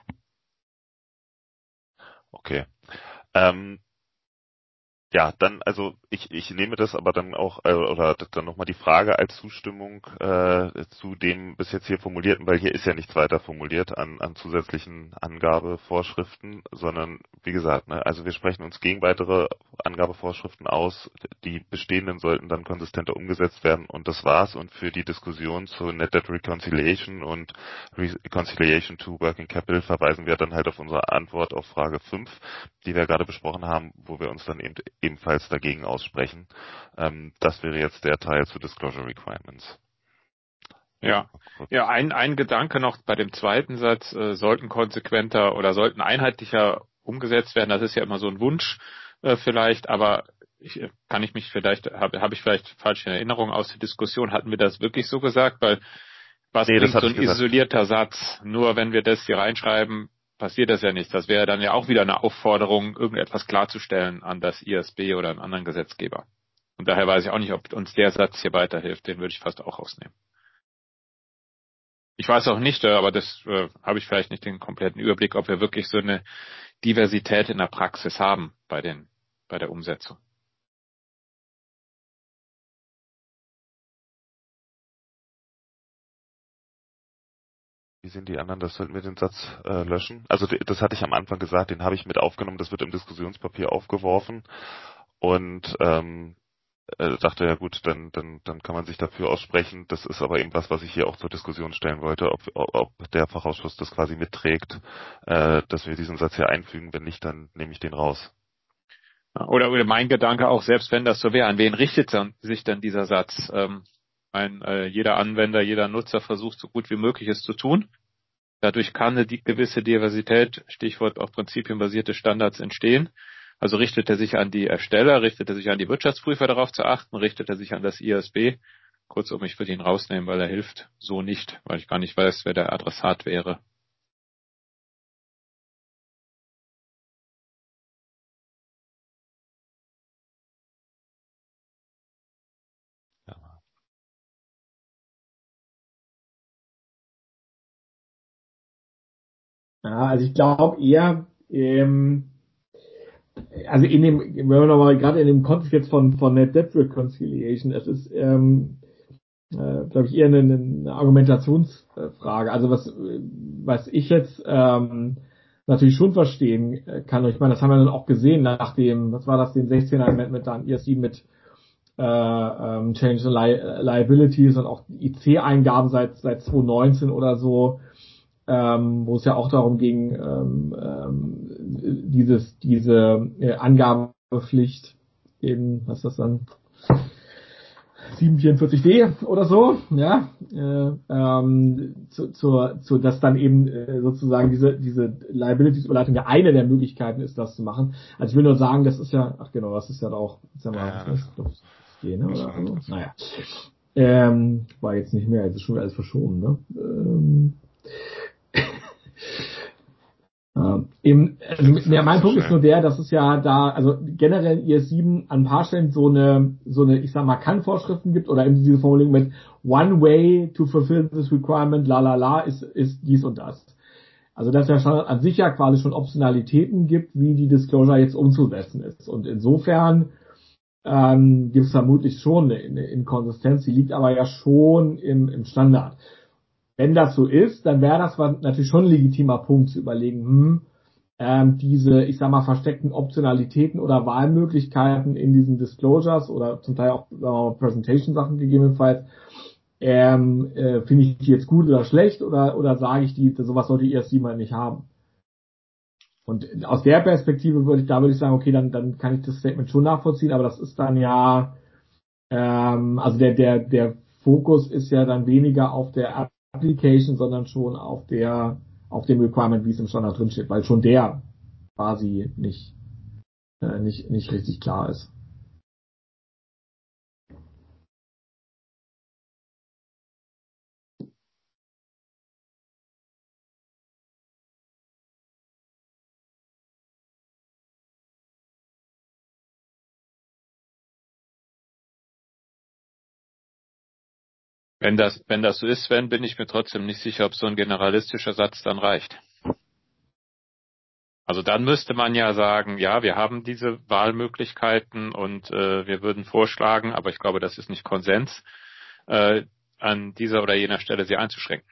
Okay. Ähm, ja, dann, also ich, ich nehme das aber dann auch, äh, oder dann nochmal die Frage als Zustimmung äh, zu dem bis jetzt hier formulierten, weil hier ist ja nichts weiter formuliert an, an zusätzlichen Angabevorschriften, sondern wie gesagt, ne, also wir sprechen uns gegen weitere Angabevorschriften aus, die bestehenden sollten dann konsistenter umgesetzt werden und das war's. Und für die Diskussion zu Net Debt Reconciliation und Reconciliation to Working Capital verweisen wir dann halt auf unsere Antwort auf Frage fünf, die wir gerade besprochen haben, wo wir uns dann eben ebenfalls dagegen aussprechen. Ähm, das wäre jetzt der Teil zu Disclosure Requirements. Ja, ja, ein, ein Gedanke noch bei dem zweiten Satz, äh, sollten konsequenter oder sollten einheitlicher umgesetzt werden. Das ist ja immer so ein Wunsch äh, vielleicht, aber ich, kann ich mich vielleicht, habe hab ich vielleicht falsche Erinnerungen aus der Diskussion, hatten wir das wirklich so gesagt? Weil was nee, bringt so ein gesagt. isolierter Satz? Nur wenn wir das hier reinschreiben, passiert das ja nicht. Das wäre dann ja auch wieder eine Aufforderung, irgendetwas klarzustellen an das I A S B oder einen anderen Gesetzgeber. Und daher weiß ich auch nicht, ob uns der Satz hier weiterhilft. Den würde ich fast auch rausnehmen. Ich weiß auch nicht, aber das äh, habe ich vielleicht nicht den kompletten Überblick, ob wir wirklich so eine Diversität in der Praxis haben bei den bei der Umsetzung. Wie sehen die anderen? Das sollten wir den Satz äh, löschen. Also das hatte ich am Anfang gesagt, den habe ich mit aufgenommen, das wird im Diskussionspapier aufgeworfen. Und ähm, äh, dachte, ja gut, dann, dann, dann kann man sich dafür aussprechen. Das ist aber eben was, was ich hier auch zur Diskussion stellen wollte, ob, ob der Fachausschuss das quasi mitträgt, äh, dass wir diesen Satz hier einfügen. Wenn nicht, dann nehme ich den raus. Oder, oder mein Gedanke auch, selbst wenn das so wäre, an wen richtet sich dann dieser Satz? Ähm, ein, äh, jeder Anwender, jeder Nutzer versucht so gut wie möglich es zu tun. Dadurch kann eine die gewisse Diversität, Stichwort auch prinzipienbasierte Standards, entstehen. Also richtet er sich an die Ersteller, richtet er sich an die Wirtschaftsprüfer darauf zu achten, richtet er sich an das I A S B. Kurzum, ich würde ihn rausnehmen, weil er hilft so nicht, weil ich gar nicht weiß, wer der Adressat wäre. Ja, also ich glaube eher, ähm, also in dem, wenn wir nochmal gerade in dem Kontext jetzt von, von Net Debt Reconciliation, es ist, ähm, äh, glaube ich, eher eine, eine Argumentationsfrage. Also was, was ich jetzt ähm, natürlich schon verstehen kann, und ich meine, das haben wir dann auch gesehen nach dem, was war das, den sechzehner Amendment dann I A S sieben mit äh, ähm, Change the Li Liabilities und auch I C-Eingaben seit seit zwanzig neunzehn oder so, ähm, wo es ja auch darum ging, ähm, ähm, dieses diese äh, Angabepflicht in, was ist das dann, sieben vierundvierzig d oder so, ja, äh, ähm, zu, zur, zu, dass dann eben äh, sozusagen diese diese Liabilities-Überleitung ja eine der Möglichkeiten ist, das zu machen. Also ich will nur sagen, das ist ja, ach genau, das ist ja auch, sag mal, Ja, was ist das, D, ne, oder so? das Naja, ähm, war jetzt nicht mehr, jetzt ist schon wieder alles verschoben, ne? Ähm, Ähm, eben, also ja, mein Punkt ist nur der, dass es ja da, also generell I A S sieben an ein paar Stellen so eine, so eine, ich sag mal, Kann-Vorschriften gibt oder eben diese Formulierung mit one way to fulfill this requirement, la la la, ist, ist dies und das. Also dass ja schon an sich ja quasi schon Optionalitäten gibt, wie die Disclosure jetzt umzusetzen ist. Und insofern ähm, gibt es vermutlich schon eine, eine Inkonsistenz, die liegt aber ja schon im, im Standard. Wenn das so ist, dann wäre das natürlich schon ein legitimer Punkt zu überlegen, hm, ähm, diese, ich sag mal, versteckten Optionalitäten oder Wahlmöglichkeiten in diesen Disclosures oder zum Teil auch äh, Presentation-Sachen gegebenenfalls, ähm, äh, finde ich die jetzt gut oder schlecht oder oder sage ich die, sowas sollte I A S sieben halt nicht haben. Und aus der Perspektive würde ich, da würde ich sagen, okay, dann dann kann ich das Statement schon nachvollziehen, aber das ist dann ja, ähm, also der der der Fokus ist ja dann weniger auf der Application, sondern schon auf der, auf dem Requirement, wie es im Standard drin steht, weil schon der quasi nicht, äh, nicht, nicht richtig klar ist. Wenn das, wenn das so ist, Sven, bin ich mir trotzdem nicht sicher, ob so ein generalistischer Satz dann reicht. Also dann müsste man ja sagen, ja, wir haben diese Wahlmöglichkeiten und äh, wir würden vorschlagen, aber ich glaube, das ist nicht Konsens, äh, an dieser oder jener Stelle sie einzuschränken.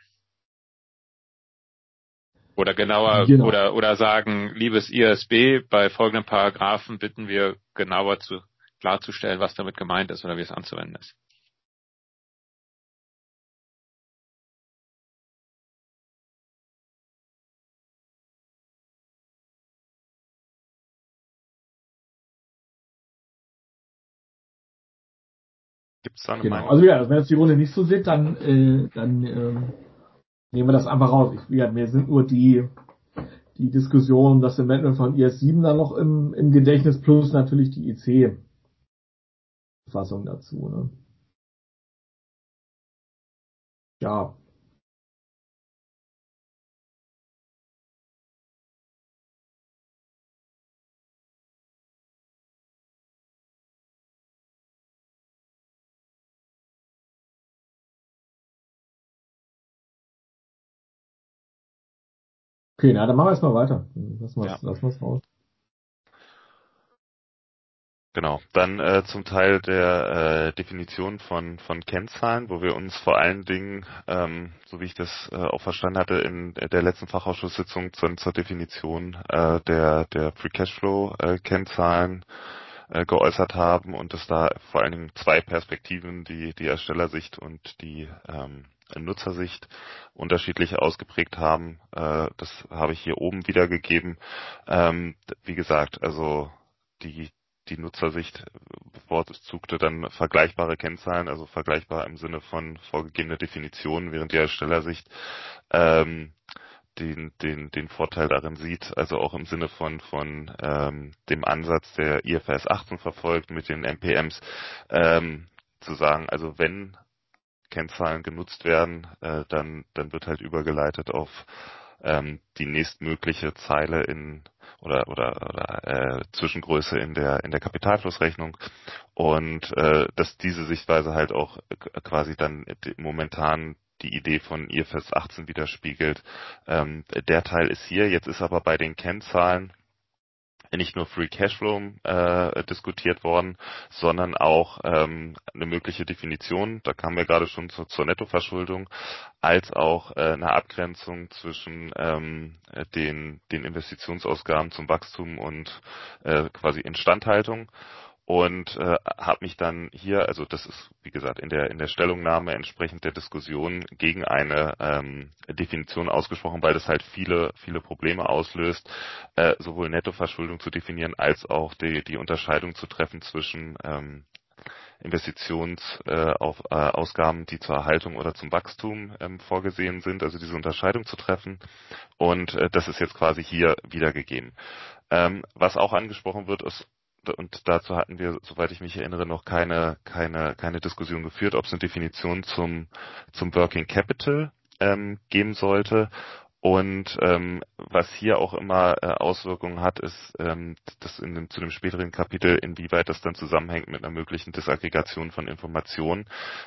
Oder genauer, Genau. oder, oder sagen, liebes I A S B, bei folgenden Paragraphen bitten wir genauer zu, klarzustellen, was damit gemeint ist oder wie es anzuwenden ist. Gibt's da eine Genau. Meinung? Also ja, wenn jetzt die Runde nicht so sind, dann, äh, dann ähm, nehmen wir das einfach raus. Ich, ja, mir sind nur die, die Diskussion, das Amendment von I A S sieben dann noch im, im Gedächtnis plus natürlich die I C-Fassung dazu. Ne? Ja. Okay, na, dann machen wir erstmal weiter. Lassen wir es Ja. lassen wir's raus. Genau. Dann äh, zum Teil der äh, Definition von von Kennzahlen, wo wir uns vor allen Dingen, ähm, so wie ich das äh, auch verstanden hatte, in der letzten Fachausschusssitzung zur, zur Definition äh, der der Free Cashflow äh, Kennzahlen äh, geäußert haben und es da vor allen Dingen zwei Perspektiven, die, die Erstellersicht und die ähm, Nutzersicht unterschiedlich ausgeprägt haben. Äh, das habe ich hier oben wiedergegeben. Ähm, wie gesagt, also die die Nutzersicht bevorzugte dann vergleichbare Kennzahlen, also vergleichbar im Sinne von vorgegebene Definitionen, während die Erstellersicht ähm, den, den, den Vorteil darin sieht, also auch im Sinne von, von ähm, dem Ansatz, der I F R S achtzehn verfolgt mit den M P Ms, ähm, zu sagen, also wenn Kennzahlen genutzt werden, äh, dann, dann wird halt übergeleitet auf ähm, die nächstmögliche Zeile in oder oder, oder äh, Zwischengröße in der in der Kapitalflussrechnung und äh, dass diese Sichtweise halt auch äh, quasi dann momentan die Idee von I F R S achtzehn widerspiegelt. Ähm, der Teil ist hier, jetzt ist aber bei den Kennzahlen nicht nur Free Cashflow äh, diskutiert worden, sondern auch ähm, eine mögliche Definition, da kamen wir gerade schon zur, zur Nettoverschuldung, als auch äh, eine Abgrenzung zwischen ähm, den, den Investitionsausgaben zum Wachstum und äh, quasi Instandhaltung. Und äh, habe mich dann hier, also das ist wie gesagt in der in der Stellungnahme entsprechend der Diskussion gegen eine ähm, Definition ausgesprochen, weil das halt viele viele Probleme auslöst, äh, sowohl Nettoverschuldung zu definieren als auch die die Unterscheidung zu treffen zwischen ähm, Investitionsausgaben, äh, auf, äh, Ausgaben, die zur Erhaltung oder zum Wachstum ähm, vorgesehen sind, also diese Unterscheidung zu treffen. Und äh, das ist jetzt quasi hier wiedergegeben. Ähm, was auch angesprochen wird, ist, und dazu hatten wir, soweit ich mich erinnere, noch keine keine keine Diskussion geführt, ob es eine Definition zum zum Working Capital ähm, geben sollte. Und ähm, was hier auch immer äh, Auswirkungen hat, ist ähm, das in dem, zu dem späteren Kapitel, inwieweit das dann zusammenhängt mit einer möglichen Disaggregation von Informationen,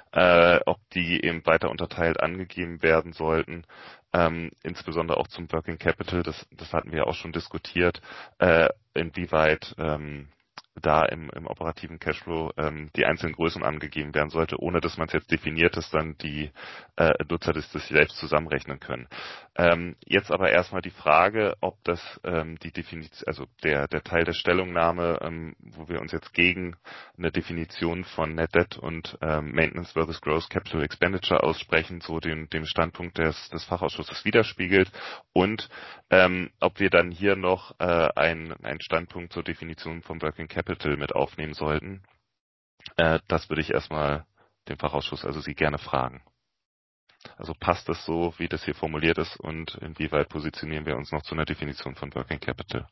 äh, ob die eben weiter unterteilt angegeben werden sollten, ähm, insbesondere auch zum Working Capital, das, das hatten wir auch schon diskutiert, äh, inwieweit ähm, da im, im operativen Cashflow ähm, die einzelnen Größen angegeben werden sollte, ohne dass man es jetzt definiert, dass dann die äh, Nutzer das, das selbst zusammenrechnen können. Ähm, jetzt aber erstmal die Frage, ob das ähm, die Definition, also der der Teil der Stellungnahme, ähm, wo wir uns jetzt gegen eine Definition von Net Debt und ähm, Maintenance versus Gross Capital Expenditure aussprechen, so den dem Standpunkt des des Fachausschusses widerspiegelt und ähm, ob wir dann hier noch äh, einen einen Standpunkt zur Definition vom Working Capital mit aufnehmen sollten. Äh, das würde ich erstmal dem Fachausschuss, also Sie gerne fragen. Also passt das so, wie das hier formuliert ist und inwieweit positionieren wir uns noch zu einer Definition von Working Capital?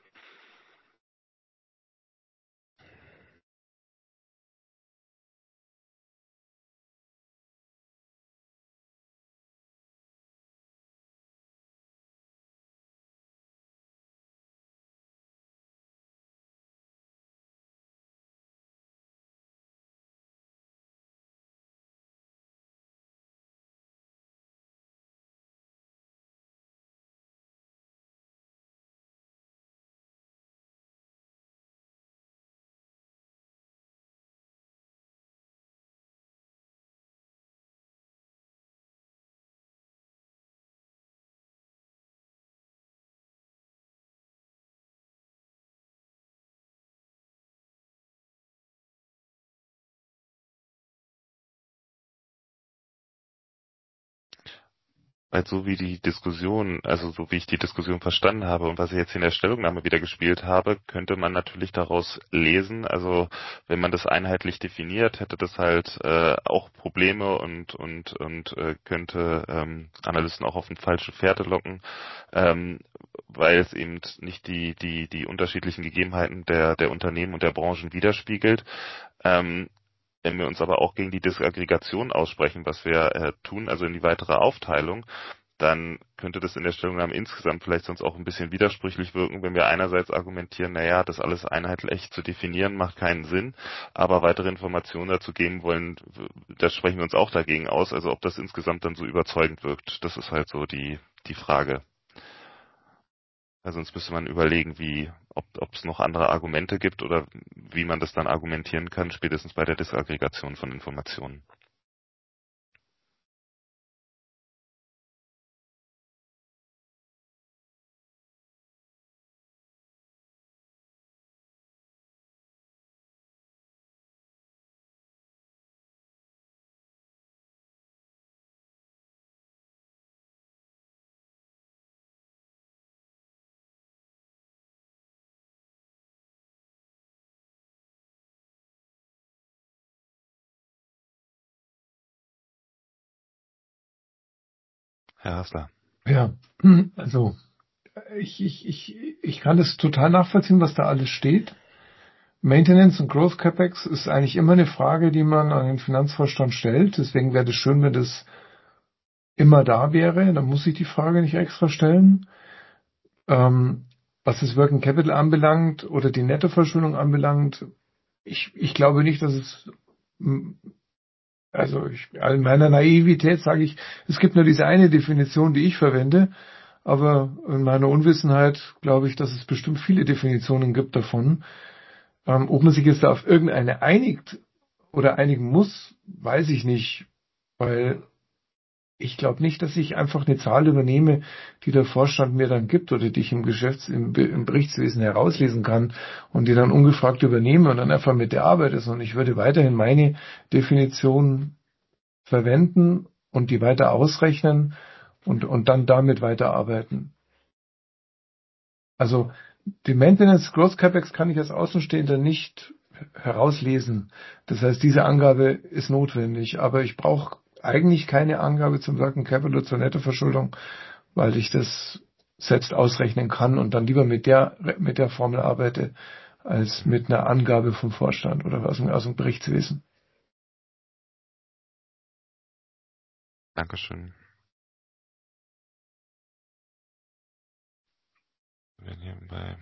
Weil so wie die Diskussion, also so wie ich die Diskussion verstanden habe und was ich jetzt in der Stellungnahme wieder gespielt habe, könnte man natürlich daraus lesen, also wenn man das einheitlich definiert, hätte das halt äh, auch Probleme und und und äh, könnte ähm, Analysten auch auf eine falsche Fährte locken, ähm, weil es eben nicht die die die unterschiedlichen Gegebenheiten der der Unternehmen und der Branchen widerspiegelt. Ähm, Wenn wir uns aber auch gegen die Disaggregation aussprechen, was wir äh, tun, also in die weitere Aufteilung, dann könnte das in der Stellungnahme insgesamt vielleicht sonst auch ein bisschen widersprüchlich wirken, wenn wir einerseits argumentieren, naja, das alles einheitlich zu definieren macht keinen Sinn, aber weitere Informationen dazu geben wollen, da sprechen wir uns auch dagegen aus, also ob das insgesamt dann so überzeugend wirkt, das ist halt so die, die Frage. Also sonst müsste man überlegen, wie, ob, ob es noch andere Argumente gibt oder wie man das dann argumentieren kann, spätestens bei der Disaggregation von Informationen. Herr Hassler. Ja, also ich, ich, ich, ich kann das total nachvollziehen, was da alles steht. Maintenance und Growth Capex ist eigentlich immer eine Frage, die man an den Finanzvorstand stellt. Deswegen wäre es schön, wenn das immer da wäre. Dann muss ich die Frage nicht extra stellen. Ähm, was das Working Capital anbelangt oder die Nettoverschuldung anbelangt, ich, ich glaube nicht, dass es, also ich, in meiner Naivität sage ich, es gibt nur diese eine Definition, die ich verwende, aber in meiner Unwissenheit glaube ich, dass es bestimmt viele Definitionen gibt davon. Ähm, ob man sich jetzt da auf irgendeine einigt oder einigen muss, weiß ich nicht, weil ich glaube nicht, dass ich einfach eine Zahl übernehme, die der Vorstand mir dann gibt oder die ich im Geschäfts-, im, im Berichtswesen herauslesen kann und die dann ungefragt übernehme und dann einfach mit der arbeite, sondern ich würde weiterhin meine Definition verwenden und die weiter ausrechnen und, und dann damit weiterarbeiten. Also, die Maintenance Growth Capex kann ich als Außenstehender nicht herauslesen. Das heißt, diese Angabe ist notwendig, aber ich brauche eigentlich keine Angabe zum Working Capital, zur Nettoverschuldung, weil ich das selbst ausrechnen kann und dann lieber mit der, mit der Formel arbeite, als mit einer Angabe vom Vorstand oder aus dem, aus dem Berichtswesen. Dankeschön. Wir nehmen bei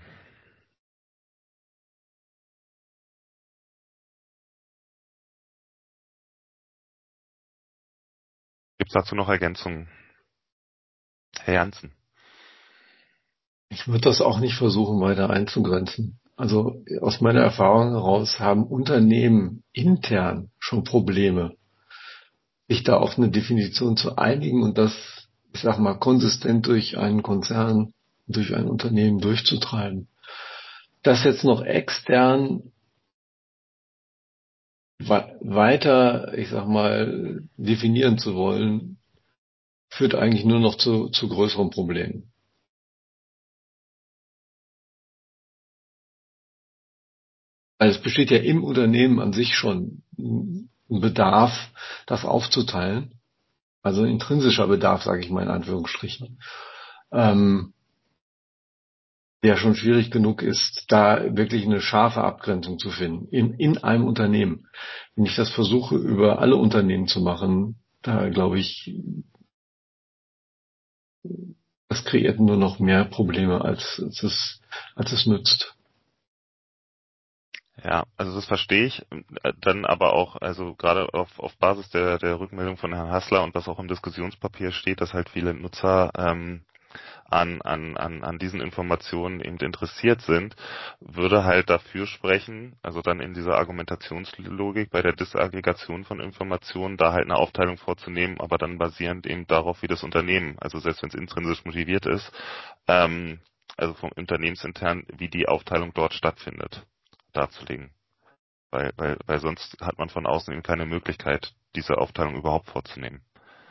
Gibt es dazu noch Ergänzungen? Herr Jansen. Ich würde das auch nicht versuchen, weiter einzugrenzen. Also aus meiner Erfahrung heraus haben Unternehmen intern schon Probleme, sich da auf eine Definition zu einigen und das, ich sag mal, konsistent durch einen Konzern, durch ein Unternehmen durchzutreiben. Das jetzt noch extern weiter, ich sag mal, definieren zu wollen, führt eigentlich nur noch zu, zu größeren Problemen. Also es besteht ja im Unternehmen an sich schon ein Bedarf, das aufzuteilen. Also ein intrinsischer Bedarf, sage ich mal in Anführungsstrichen, ähm, der schon schwierig genug ist, da wirklich eine scharfe Abgrenzung zu finden in, in einem Unternehmen. Wenn ich das versuche, über alle Unternehmen zu machen, da glaube ich, das kreiert nur noch mehr Probleme, als, als es, als es nützt. Ja, also das verstehe ich. Dann aber auch, also gerade auf, auf Basis der, der Rückmeldung von Herrn Hassler und was auch im Diskussionspapier steht, dass halt viele Nutzer ähm, an, an, an, an diesen Informationen eben interessiert sind, würde halt dafür sprechen, also dann in dieser Argumentationslogik bei der Disaggregation von Informationen, da halt eine Aufteilung vorzunehmen, aber dann basierend eben darauf, wie das Unternehmen, also selbst wenn es intrinsisch motiviert ist, ähm, also vom Unternehmensintern, wie die Aufteilung dort stattfindet, darzulegen. Weil, weil, weil sonst hat man von außen eben keine Möglichkeit, diese Aufteilung überhaupt vorzunehmen.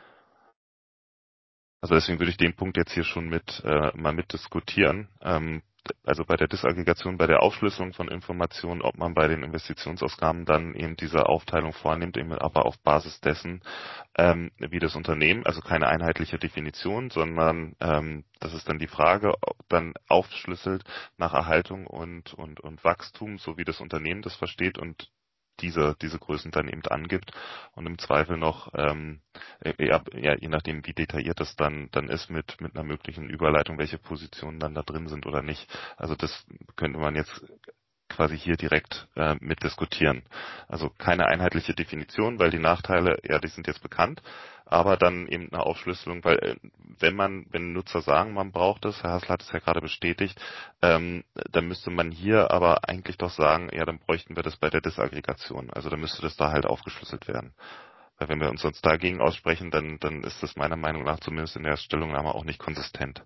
Also deswegen würde ich den Punkt jetzt hier schon mit äh, mal mitdiskutieren. Ähm, also bei der Disaggregation, bei der Aufschlüsselung von Informationen, ob man bei den Investitionsausgaben dann eben diese Aufteilung vornimmt, eben aber auf Basis dessen, ähm, wie das Unternehmen, also keine einheitliche Definition, sondern ähm, das ist dann die Frage, dann aufschlüsselt nach Erhaltung und und und Wachstum, so wie das Unternehmen das versteht und diese diese Größen dann eben angibt und im Zweifel noch ähm, ja, ja, je nachdem wie detailliert das dann dann ist mit mit einer möglichen Überleitung, welche Positionen dann da drin sind oder nicht. Also das könnte man jetzt quasi hier direkt äh, mit diskutieren. Also keine einheitliche Definition, weil die Nachteile, ja, die sind jetzt bekannt, aber dann eben eine Aufschlüsselung, weil äh, wenn man, wenn Nutzer sagen, man braucht es, Herr Hassler hat es ja gerade bestätigt, ähm, dann müsste man hier aber eigentlich doch sagen, ja, dann bräuchten wir das bei der Disaggregation. Also dann müsste das da halt aufgeschlüsselt werden. Weil wenn wir uns sonst dagegen aussprechen, dann, dann ist das meiner Meinung nach zumindest in der Stellungnahme auch nicht konsistent.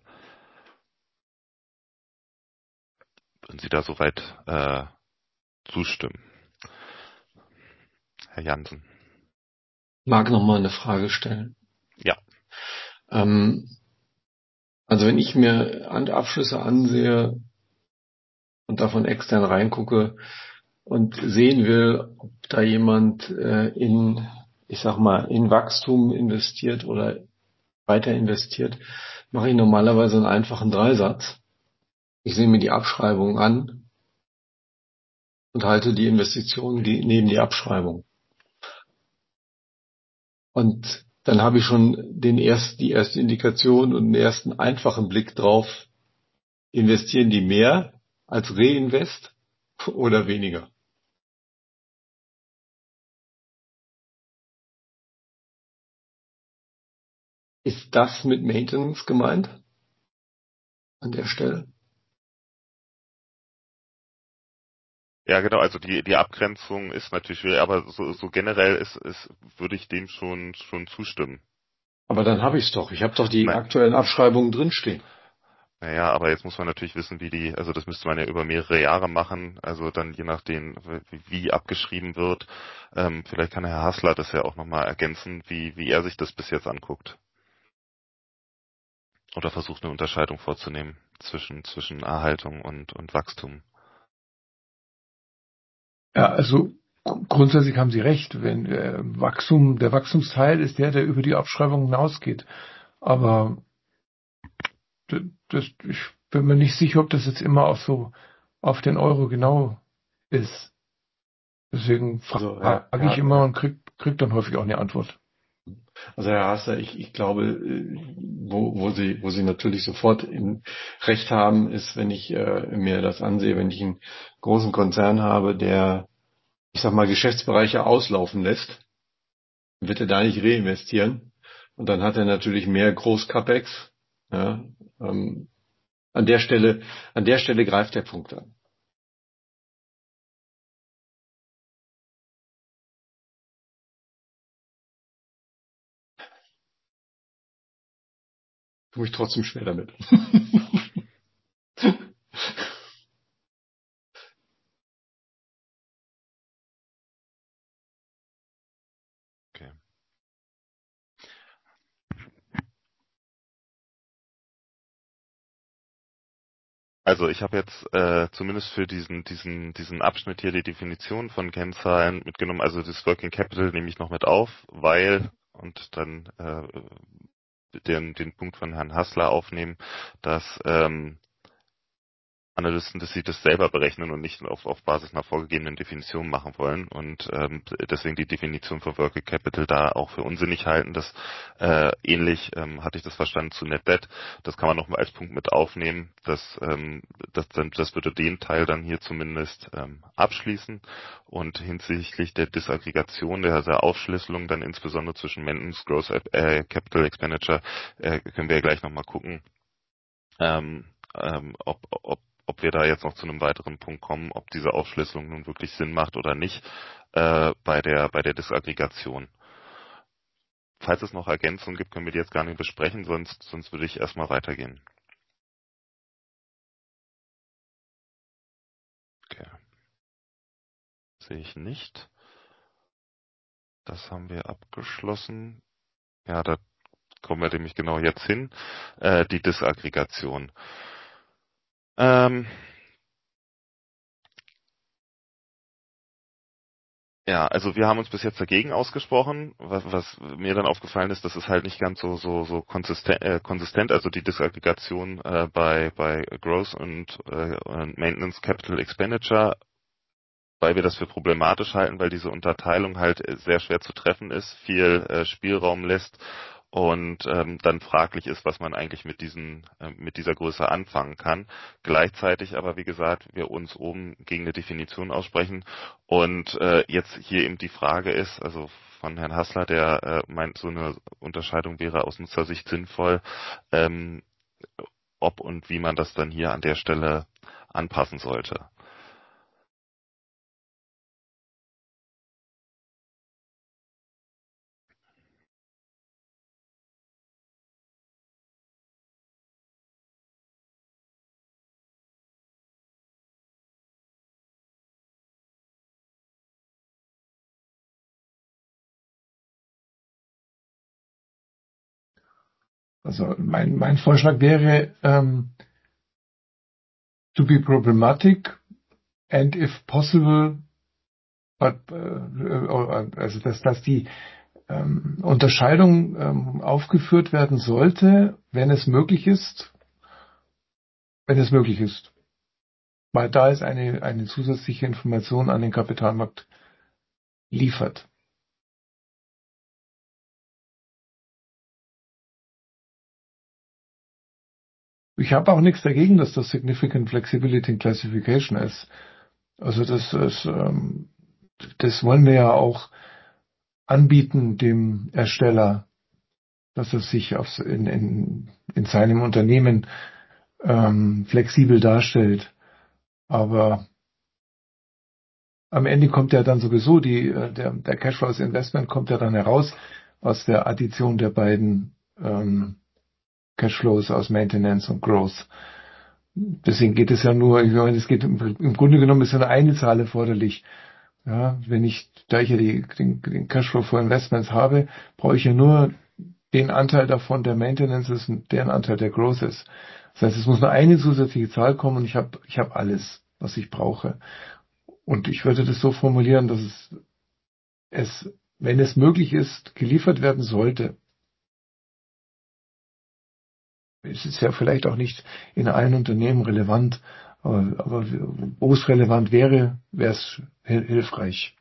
Würden Sie da soweit äh, zustimmen? Herr Jansen. Ich mag noch mal eine Frage stellen. Ja. Ähm, also wenn ich mir Abschlüsse ansehe und davon extern reingucke und sehen will, ob da jemand äh, in, ich sag mal, in Wachstum investiert oder weiter investiert, mache ich normalerweise einen einfachen Dreisatz. Ich sehe mir die Abschreibung an und halte die Investitionen die, neben die Abschreibung. Und dann habe ich schon den erst, die erste Indikation und den ersten einfachen Blick drauf, investieren die mehr als Reinvest oder weniger. Ist das mit Maintenance gemeint? An der Stelle? Ja, genau, also die, die Abgrenzung ist natürlich schwierig, aber so, so generell ist, ist, würde ich dem schon, schon zustimmen. Aber dann habe ich es doch. Ich habe doch die Nein. aktuellen Abschreibungen drinstehen. Naja, aber jetzt muss man natürlich wissen, wie die, also das müsste man ja über mehrere Jahre machen, also dann je nachdem, wie, wie abgeschrieben wird. Ähm, vielleicht kann Herr Hassler das ja auch nochmal ergänzen, wie, wie er sich das bis jetzt anguckt. Oder versucht eine Unterscheidung vorzunehmen zwischen, zwischen Erhaltung und, und Wachstum. Ja, also grundsätzlich haben Sie recht, wenn äh, Wachstum, der Wachstumsteil ist der, der über die Abschreibung hinausgeht. Aber d- das, ich bin mir nicht sicher, ob das jetzt immer auch so auf den Euro genau ist. Deswegen Also, frage Herr, ich immer und krieg, krieg dann häufig auch eine Antwort. Also Herr Hasser, ich, ich glaube, wo, wo Sie, wo Sie natürlich sofort in Recht haben, ist, wenn ich äh, mir das ansehe, wenn ich einen großen Konzern habe, der, ich sag mal, Geschäftsbereiche auslaufen lässt, wird er da nicht reinvestieren und dann hat er natürlich mehr Groß-Capex. Ja, ähm, an der Stelle, an der Stelle greift der Punkt an. Tue mich trotzdem schwer damit. Okay. Also ich habe jetzt äh, zumindest für diesen diesen diesen Abschnitt hier die Definition von Kennzahlen mitgenommen. Also das Working Capital nehme ich noch mit auf, weil und dann äh, den den Punkt von Herrn Hassler aufnehmen, dass ähm, Analysten, dass sie das selber berechnen und nicht auf, auf Basis einer vorgegebenen Definition machen wollen und ähm, deswegen die Definition für Working Capital da auch für unsinnig halten. Das äh, ähnlich ähm, hatte ich das verstanden zu Net Debt. Das kann man noch mal als Punkt mit aufnehmen. Das, ähm, das, dann, das würde den Teil dann hier zumindest ähm, abschließen und hinsichtlich der Disaggregation, der, der Aufschlüsselung dann insbesondere zwischen Maintenance, Gross äh, Capital Expenditure äh, können wir ja gleich noch mal gucken. Ähm, ähm, ob, ob ob wir da jetzt noch zu einem weiteren Punkt kommen, ob diese Aufschlüsselung nun wirklich Sinn macht oder nicht äh, bei der bei der Disaggregation. Falls es noch Ergänzungen gibt, können wir die jetzt gar nicht besprechen, sonst sonst würde ich erstmal weitergehen. Okay. Sehe ich nicht. Das haben wir abgeschlossen. Ja, da kommen wir nämlich genau jetzt hin. Äh, die Disaggregation. Ähm, Ja, also wir haben uns bis jetzt dagegen ausgesprochen, was, was mir dann aufgefallen ist, das ist halt nicht ganz so so so konsistent, äh, konsistent also die Disaggregation äh, bei bei Growth und, äh, und Maintenance Capital Expenditure, weil wir das für problematisch halten, weil diese Unterteilung halt sehr schwer zu treffen ist, viel äh, Spielraum lässt und ähm, dann fraglich ist, was man eigentlich mit diesen äh, mit dieser Größe anfangen kann. Gleichzeitig aber, wie gesagt, wir uns oben gegen eine Definition aussprechen und äh, jetzt hier eben die Frage ist, also von Herrn Hassler, der äh, meint, so eine Unterscheidung wäre aus Nutzersicht sinnvoll, ähm, ob und wie man das dann hier an der Stelle anpassen sollte. Also mein, mein Vorschlag wäre, ähm, to be problematic and if possible, but, äh, also dass, dass die ähm, Unterscheidung ähm, aufgeführt werden sollte, wenn es möglich ist, wenn es möglich ist. Weil da ist eine, eine zusätzliche Information an den Kapitalmarkt liefert. Ich habe auch nichts dagegen, dass das Significant Flexibility in Classification ist. Also das ist, ähm, das wollen wir ja auch anbieten dem Ersteller, dass er sich aufs, in, in, in seinem Unternehmen ähm, flexibel darstellt. Aber am Ende kommt ja dann sowieso die, äh, der, der Cashflow aus Investment kommt ja dann heraus aus der Addition der beiden ähm, Cashflows aus Maintenance und Growth. Deswegen geht es ja nur, ich meine, es geht im, im Grunde genommen ist ja nur eine Zahl erforderlich. Ja, wenn ich, da ich ja die, den, den Cashflow for Investments habe, brauche ich ja nur den Anteil davon, der Maintenance ist und deren Anteil der Growth ist. Das heißt, es muss nur eine zusätzliche Zahl kommen und ich habe ich habe alles, was ich brauche. Und ich würde das so formulieren, dass es, es, wenn es möglich ist, geliefert werden sollte. Es ist ja vielleicht auch nicht in allen Unternehmen relevant, aber, aber wo es relevant wäre, wäre es hilfreich.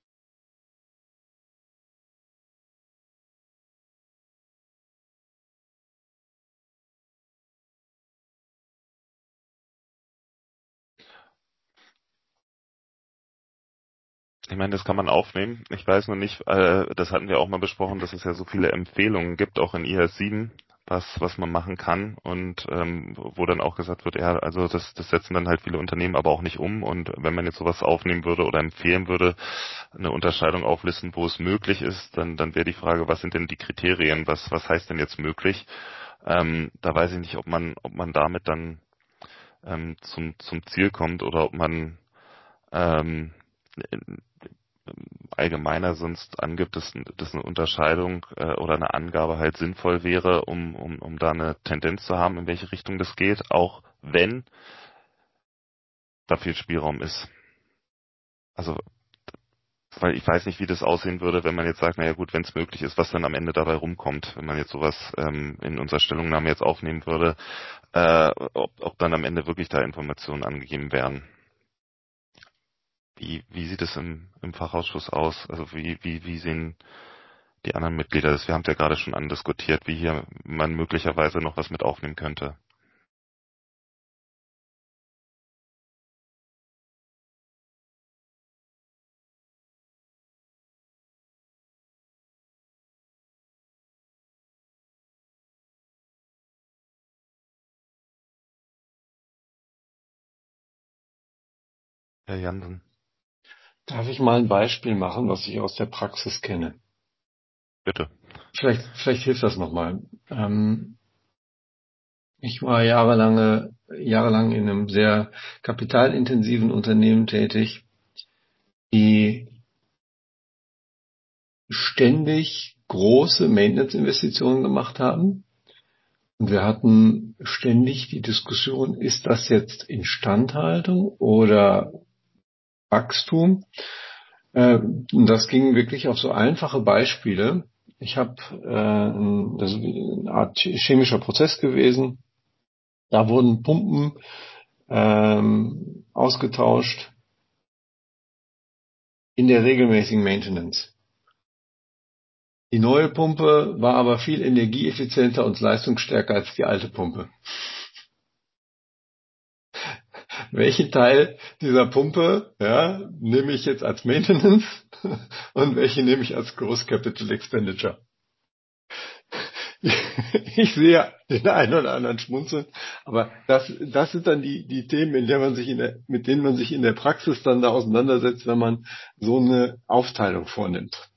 Ich meine, das kann man aufnehmen. Ich weiß nur nicht, äh, das hatten wir auch mal besprochen, dass es ja so viele Empfehlungen gibt, auch in I S sieben, was was man machen kann und ähm, wo dann auch gesagt wird, ja, also das das setzen dann halt viele Unternehmen aber auch nicht um und wenn man jetzt sowas aufnehmen würde oder empfehlen würde, eine Unterscheidung auflisten, wo es möglich ist, dann dann wäre die Frage, was sind denn die Kriterien, was was heißt denn jetzt möglich? Ähm, da weiß ich nicht, ob man ob man damit dann ähm, zum zum Ziel kommt oder ob man ähm, allgemeiner sonst angibt, dass, dass eine Unterscheidung äh, oder eine Angabe halt sinnvoll wäre, um, um, um da eine Tendenz zu haben, in welche Richtung das geht, auch wenn da viel Spielraum ist. Also, weil ich weiß nicht, wie das aussehen würde, wenn man jetzt sagt, naja gut, wenn es möglich ist, was dann am Ende dabei rumkommt, wenn man jetzt sowas ähm, in unserer Stellungnahme jetzt aufnehmen würde, äh, ob, ob dann am Ende wirklich da Informationen angegeben werden. Wie, wie sieht es im, im Fachausschuss aus? Also wie, wie, wie sehen die anderen Mitglieder das? Wir haben es ja gerade schon andiskutiert, wie hier man möglicherweise noch was mit aufnehmen könnte. Herr Jansen, Darf ich mal ein Beispiel machen, was ich aus der Praxis kenne? bitte. Vielleicht, vielleicht hilft das nochmal. Ähm, ich war jahrelange, jahrelang in einem sehr kapitalintensiven Unternehmen tätig, die ständig große Maintenance-Investitionen gemacht haben. Und wir hatten ständig die Diskussion, ist das jetzt Instandhaltung oder Wachstum? Äh, und das ging wirklich auf so einfache Beispiele. Ich habe, äh, das ist eine Art chemischer Prozess gewesen. Da wurden Pumpen ähm, ausgetauscht in der regelmäßigen Maintenance. Die neue Pumpe war aber viel energieeffizienter und leistungsstärker als die alte Pumpe. Welchen Teil dieser Pumpe, ja, nehme ich jetzt als Maintenance und welche nehme ich als Gross Capital Expenditure? Ich sehe den einen oder anderen schmunzeln, aber das, das sind dann die, die Themen, in der man sich in der, mit denen man sich in der Praxis dann da auseinandersetzt, wenn man so eine Aufteilung vornimmt.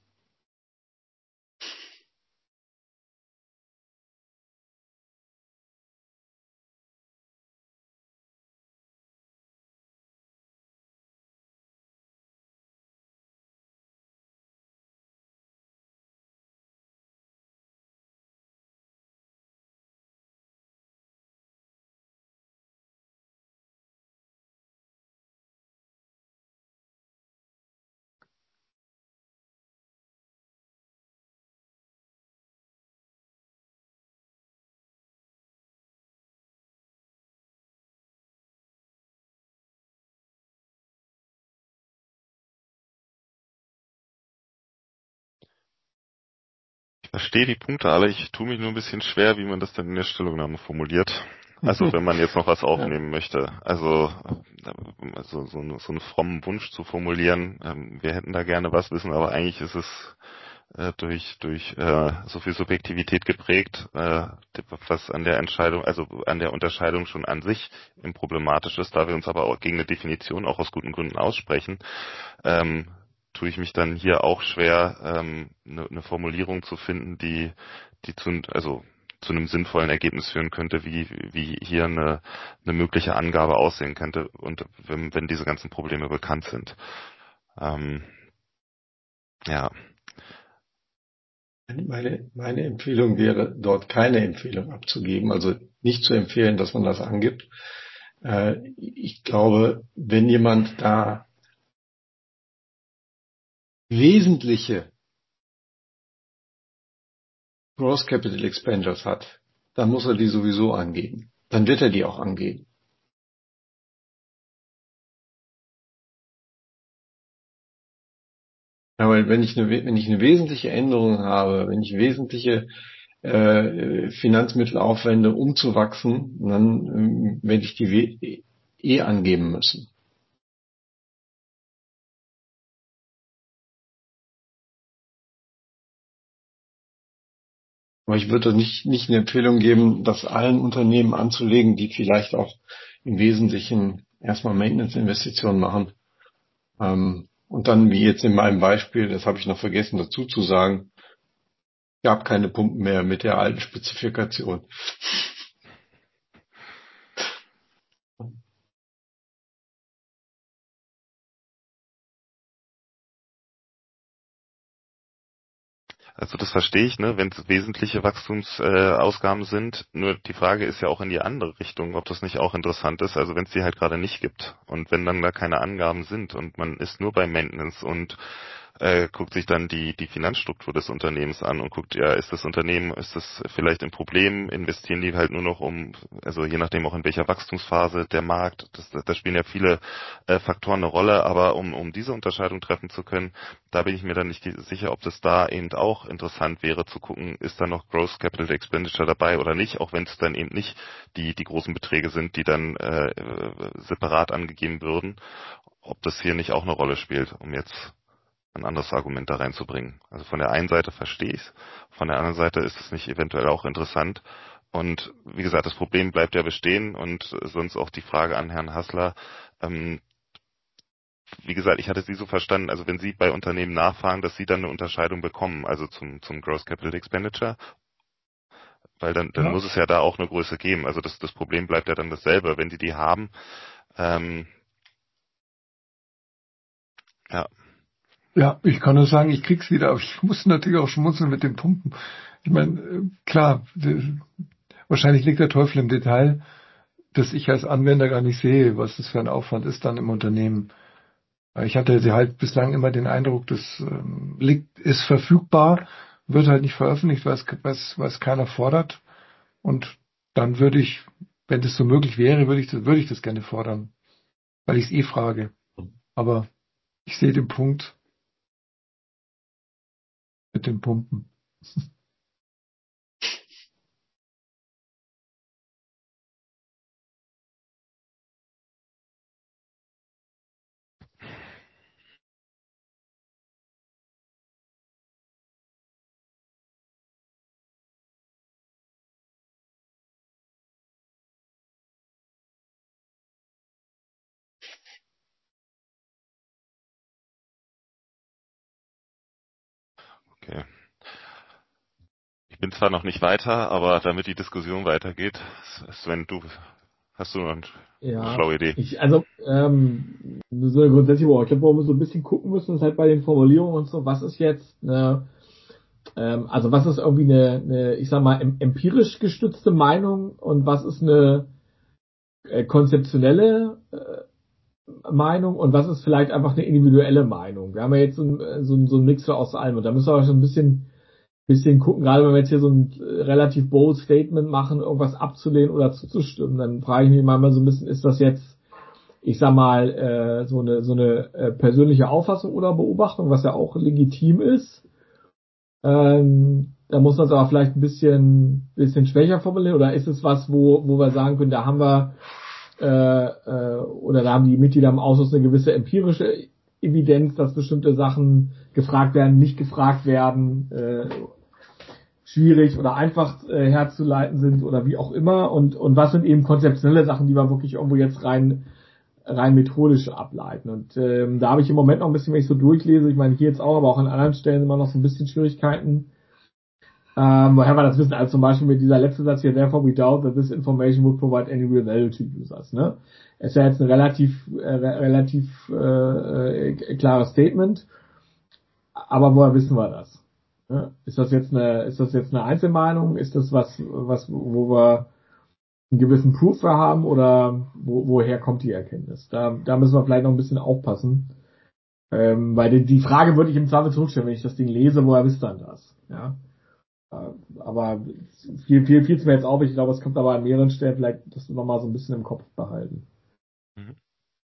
verstehe die Punkte alle. Ich tue mich nur ein bisschen schwer, wie man das dann in der Stellungnahme formuliert. Also wenn man jetzt noch was aufnehmen möchte. Also so, so, so einen frommen Wunsch zu formulieren, ähm, wir hätten da gerne was wissen, aber eigentlich ist es äh, durch durch äh, so viel Subjektivität geprägt, äh, was an der Entscheidung, also an der Unterscheidung schon an sich problematisch ist, da wir uns aber auch gegen eine Definition auch aus guten Gründen aussprechen. Ähm, tue ich mich dann hier auch schwer, ähm, eine, eine Formulierung zu finden, die die zu, also zu einem sinnvollen Ergebnis führen könnte, wie wie hier eine eine mögliche Angabe aussehen könnte und wenn, wenn diese ganzen Probleme bekannt sind. Ähm, ja. Meine, meine Empfehlung wäre, dort keine Empfehlung abzugeben, also nicht zu empfehlen, dass man das angibt. Äh, ich glaube, wenn jemand da wesentliche Gross Capital Expenditures hat, dann muss er die sowieso angeben. Dann wird er die auch angeben. Aber wenn ich eine, wenn ich eine wesentliche Änderung habe, wenn ich wesentliche äh, Finanzmittel aufwende, um zu wachsen, dann ähm, werde ich die we- eh angeben müssen. Aber ich würde nicht, nicht eine Empfehlung geben, das allen Unternehmen anzulegen, die vielleicht auch im Wesentlichen erstmal Maintenance-Investitionen machen. Ähm, und dann, wie jetzt in meinem Beispiel, das habe ich noch vergessen dazu zu sagen, gab keine Pumpen mehr mit der alten Spezifikation. Also das verstehe ich, ne, wenn es wesentliche Wachstumsausgaben äh, Ausgaben sind. Nur die Frage ist ja auch in die andere Richtung, ob das nicht auch interessant ist. Also wenn es die halt gerade nicht gibt und wenn dann da keine Angaben sind und man ist nur bei Maintenance und äh, guckt sich dann die die Finanzstruktur des Unternehmens an und guckt, ja, ist das Unternehmen, ist das vielleicht ein Problem, investieren die halt nur noch um, also je nachdem auch in welcher Wachstumsphase der Markt, das, da spielen ja viele äh, Faktoren eine Rolle, aber um um diese Unterscheidung treffen zu können, da bin ich mir dann nicht sicher, ob das da eben auch interessant wäre zu gucken, ist da noch Gross Capital Expenditure dabei oder nicht, auch wenn es dann eben nicht die die großen Beträge sind, die dann äh, separat angegeben würden, ob das hier nicht auch eine Rolle spielt, um jetzt ein anderes Argument da reinzubringen. Also von der einen Seite verstehe ich es, von der anderen Seite ist es nicht eventuell auch interessant. Und wie gesagt, das Problem bleibt ja bestehen und sonst auch die Frage an Herrn Hassler. Ähm, wie gesagt, ich hatte Sie so verstanden, also wenn Sie bei Unternehmen nachfragen, dass Sie dann eine Unterscheidung bekommen, also zum, zum Gross Capital Expenditure, weil dann, dann Ja. muss es ja da auch eine Größe geben. Also das, das Problem bleibt ja dann dasselbe. Wenn die die haben, ähm, ja. Ja, ich kann nur sagen, ich krieg's wieder, aber ich muss natürlich auch schmunzeln mit den Pumpen. Ich meine, äh, klar, d- wahrscheinlich liegt der Teufel im Detail, dass ich als Anwender gar nicht sehe, was das für ein Aufwand ist dann im Unternehmen. Weil Ich hatte halt bislang immer den Eindruck, das ähm, liegt, ist verfügbar, wird halt nicht veröffentlicht, weil es, weil es, weil es keiner fordert. Und dann würde ich, wenn das so möglich wäre, würde ich das, würde ich das gerne fordern, weil ich es eh frage. Aber ich sehe den Punkt mit den Pumpen. Okay. Ich bin zwar noch nicht weiter, aber damit die Diskussion weitergeht, Sven, du hast du noch eine Ja, schlaue Idee? ich, also, ähm, so eine grundsätzliche Woche. Ich glaube, wo wir so ein bisschen gucken müssen, ist halt bei den Formulierungen und so, was ist jetzt eine, ähm, also was ist irgendwie eine, eine, ich sag mal, em- empirisch gestützte Meinung und was ist eine äh, konzeptionelle äh, Meinung und was ist vielleicht einfach eine individuelle Meinung. Wir haben ja jetzt so, ein, so, ein, so ein Mixer aus allem und da müssen wir auch schon ein bisschen bisschen gucken, gerade wenn wir jetzt hier so ein äh, relativ bold Statement machen, irgendwas abzulehnen oder zuzustimmen, dann frage ich mich manchmal so ein bisschen, ist das jetzt, ich sag mal, äh, so eine so eine äh, persönliche Auffassung oder Beobachtung, was ja auch legitim ist. Ähm, Da muss man es aber vielleicht ein bisschen, bisschen schwächer formulieren, oder ist es was, wo, wo wir sagen können, da haben wir, äh, äh, oder da haben die Mitglieder im Ausschuss eine gewisse empirische Evidenz, dass bestimmte Sachen gefragt werden, nicht gefragt werden, äh, schwierig oder einfach äh, herzuleiten sind oder wie auch immer, und, und was sind eben konzeptionelle Sachen, die wir wirklich irgendwo jetzt rein rein methodisch ableiten. Und ähm, da habe ich im Moment noch ein bisschen, wenn ich so durchlese, ich meine hier jetzt auch, aber auch an anderen Stellen immer noch so ein bisschen Schwierigkeiten, ähm, woher wir das wissen. Also zum Beispiel mit dieser letzte Satz hier, therefore we doubt that this information would provide any real value to users. Ne? Ist ja jetzt ein relativ äh, relativ äh, äh, klares Statement, aber woher wissen wir das? Ne? Ist das jetzt eine ist das jetzt eine Einzelmeinung? Ist das was was wo wir einen gewissen Proof für haben, oder wo, woher kommt die Erkenntnis? Da, da müssen wir vielleicht noch ein bisschen aufpassen. Ähm, weil die, die Frage würde ich im Zweifel zurückstellen, wenn ich das Ding lese, woher wisst ihr das? Ja. Äh, aber viel, viel, viel zu mir jetzt auf. Ich glaube, es kommt aber an mehreren Stellen, vielleicht das nochmal so ein bisschen im Kopf behalten. Mhm.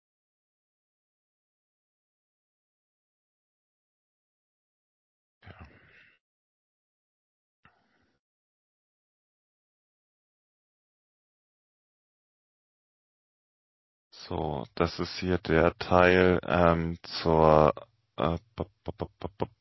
So, das ist hier der Teil ähm, zur äh, pop, pop, pop, pop, pop.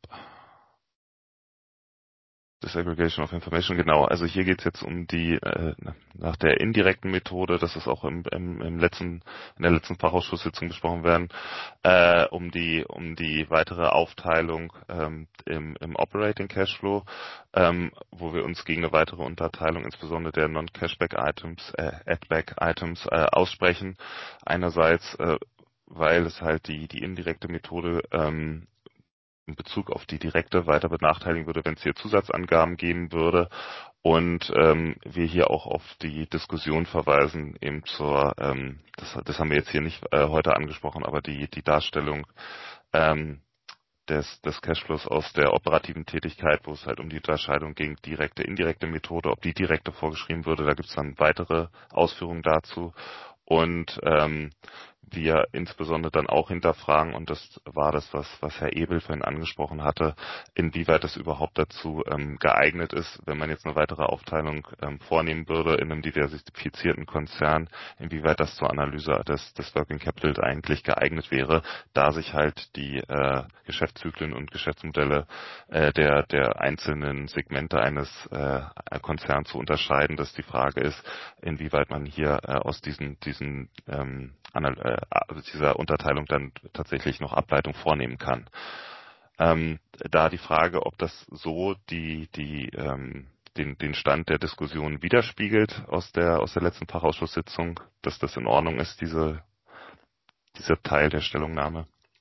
Disaggregation of Information, genau. Also hier geht's jetzt um die äh, nach der indirekten Methode, das ist auch im, im, im letzten in der letzten Fachausschusssitzung besprochen werden, äh, um die um die weitere Aufteilung ähm, im, im Operating Cashflow, ähm, wo wir uns gegen eine weitere Unterteilung insbesondere der Non-Cashback-Items, äh, Add-Back-Items äh, aussprechen. Einerseits, äh, weil es halt die die indirekte Methode ähm, in Bezug auf die direkte weiter benachteiligen würde, wenn es hier Zusatzangaben geben würde, und ähm, wir hier auch auf die Diskussion verweisen, eben zur, ähm, das, das haben wir jetzt hier nicht äh, heute angesprochen, aber die die Darstellung ähm, des, des Cashflows aus der operativen Tätigkeit, wo es halt um die Unterscheidung ging, direkte, indirekte Methode, ob die direkte vorgeschrieben würde, da gibt es dann weitere Ausführungen dazu. Und ähm, wir insbesondere dann auch hinterfragen, und das war das, was, was Herr Ebel vorhin angesprochen hatte, inwieweit es überhaupt dazu ähm, geeignet ist, wenn man jetzt eine weitere Aufteilung ähm, vornehmen würde in einem diversifizierten Konzern, inwieweit das zur Analyse des, des Working Capital eigentlich geeignet wäre, da sich halt die äh, Geschäftszyklen und Geschäftsmodelle äh, der, der einzelnen Segmente eines äh, Konzerns zu unterscheiden, dass die Frage ist, inwieweit man hier äh, aus diesen, diesen ähm, Anal- äh, dieser Unterteilung dann tatsächlich noch Ableitung vornehmen kann. Ähm, da die Frage, ob das so die, die, ähm, den, den Stand der Diskussion widerspiegelt aus der, aus der letzten Fachausschusssitzung, dass das in Ordnung ist, diese, dieser Teil der Stellungnahme.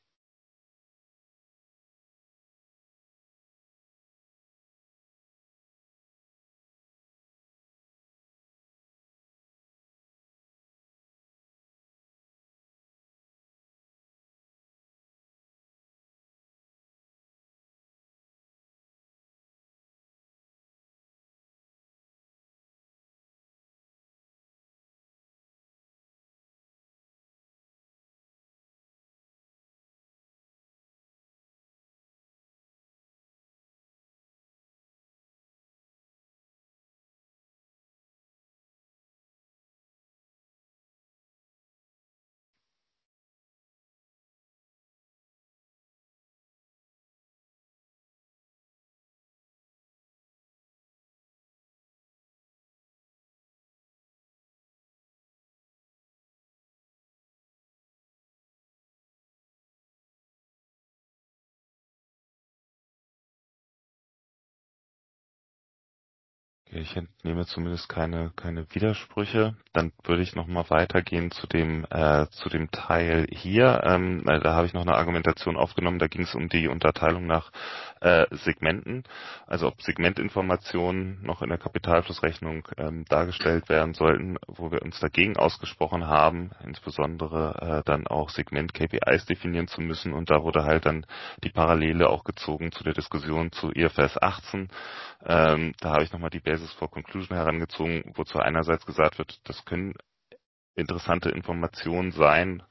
Ich entnehme zumindest keine keine Widersprüche. Dann würde ich noch mal weitergehen zu dem äh, zu dem Teil hier. Ähm, da habe ich noch eine Argumentation aufgenommen. Da ging es um die Unterteilung nach äh, Segmenten, also ob Segmentinformationen noch in der Kapitalflussrechnung ähm, dargestellt werden sollten, wo wir uns dagegen ausgesprochen haben, insbesondere äh, dann auch Segment-K P Is definieren zu müssen. Und da wurde halt dann die Parallele auch gezogen zu der Diskussion zu I F R S achtzehn. Ähm, da habe ich nochmal die Basis for Conclusion herangezogen, wozu einerseits gesagt wird, das können interessante Informationen sein,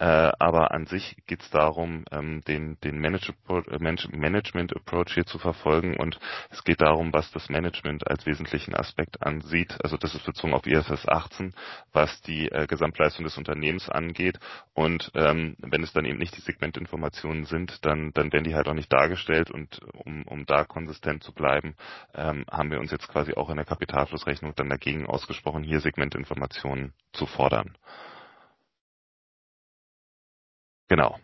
Äh, aber an sich geht es darum, ähm, den, den Manage- Management-Approach hier zu verfolgen, und es geht darum, was das Management als wesentlichen Aspekt ansieht. Also das ist bezogen auf I F R S achtzehn, was die äh, Gesamtleistung des Unternehmens angeht. Und ähm, wenn es dann eben nicht die Segmentinformationen sind, dann, dann werden die halt auch nicht dargestellt. Und um, um da konsistent zu bleiben, ähm, haben wir uns jetzt quasi auch in der Kapitalflussrechnung dann dagegen ausgesprochen, hier Segmentinformationen zu fordern. Genau.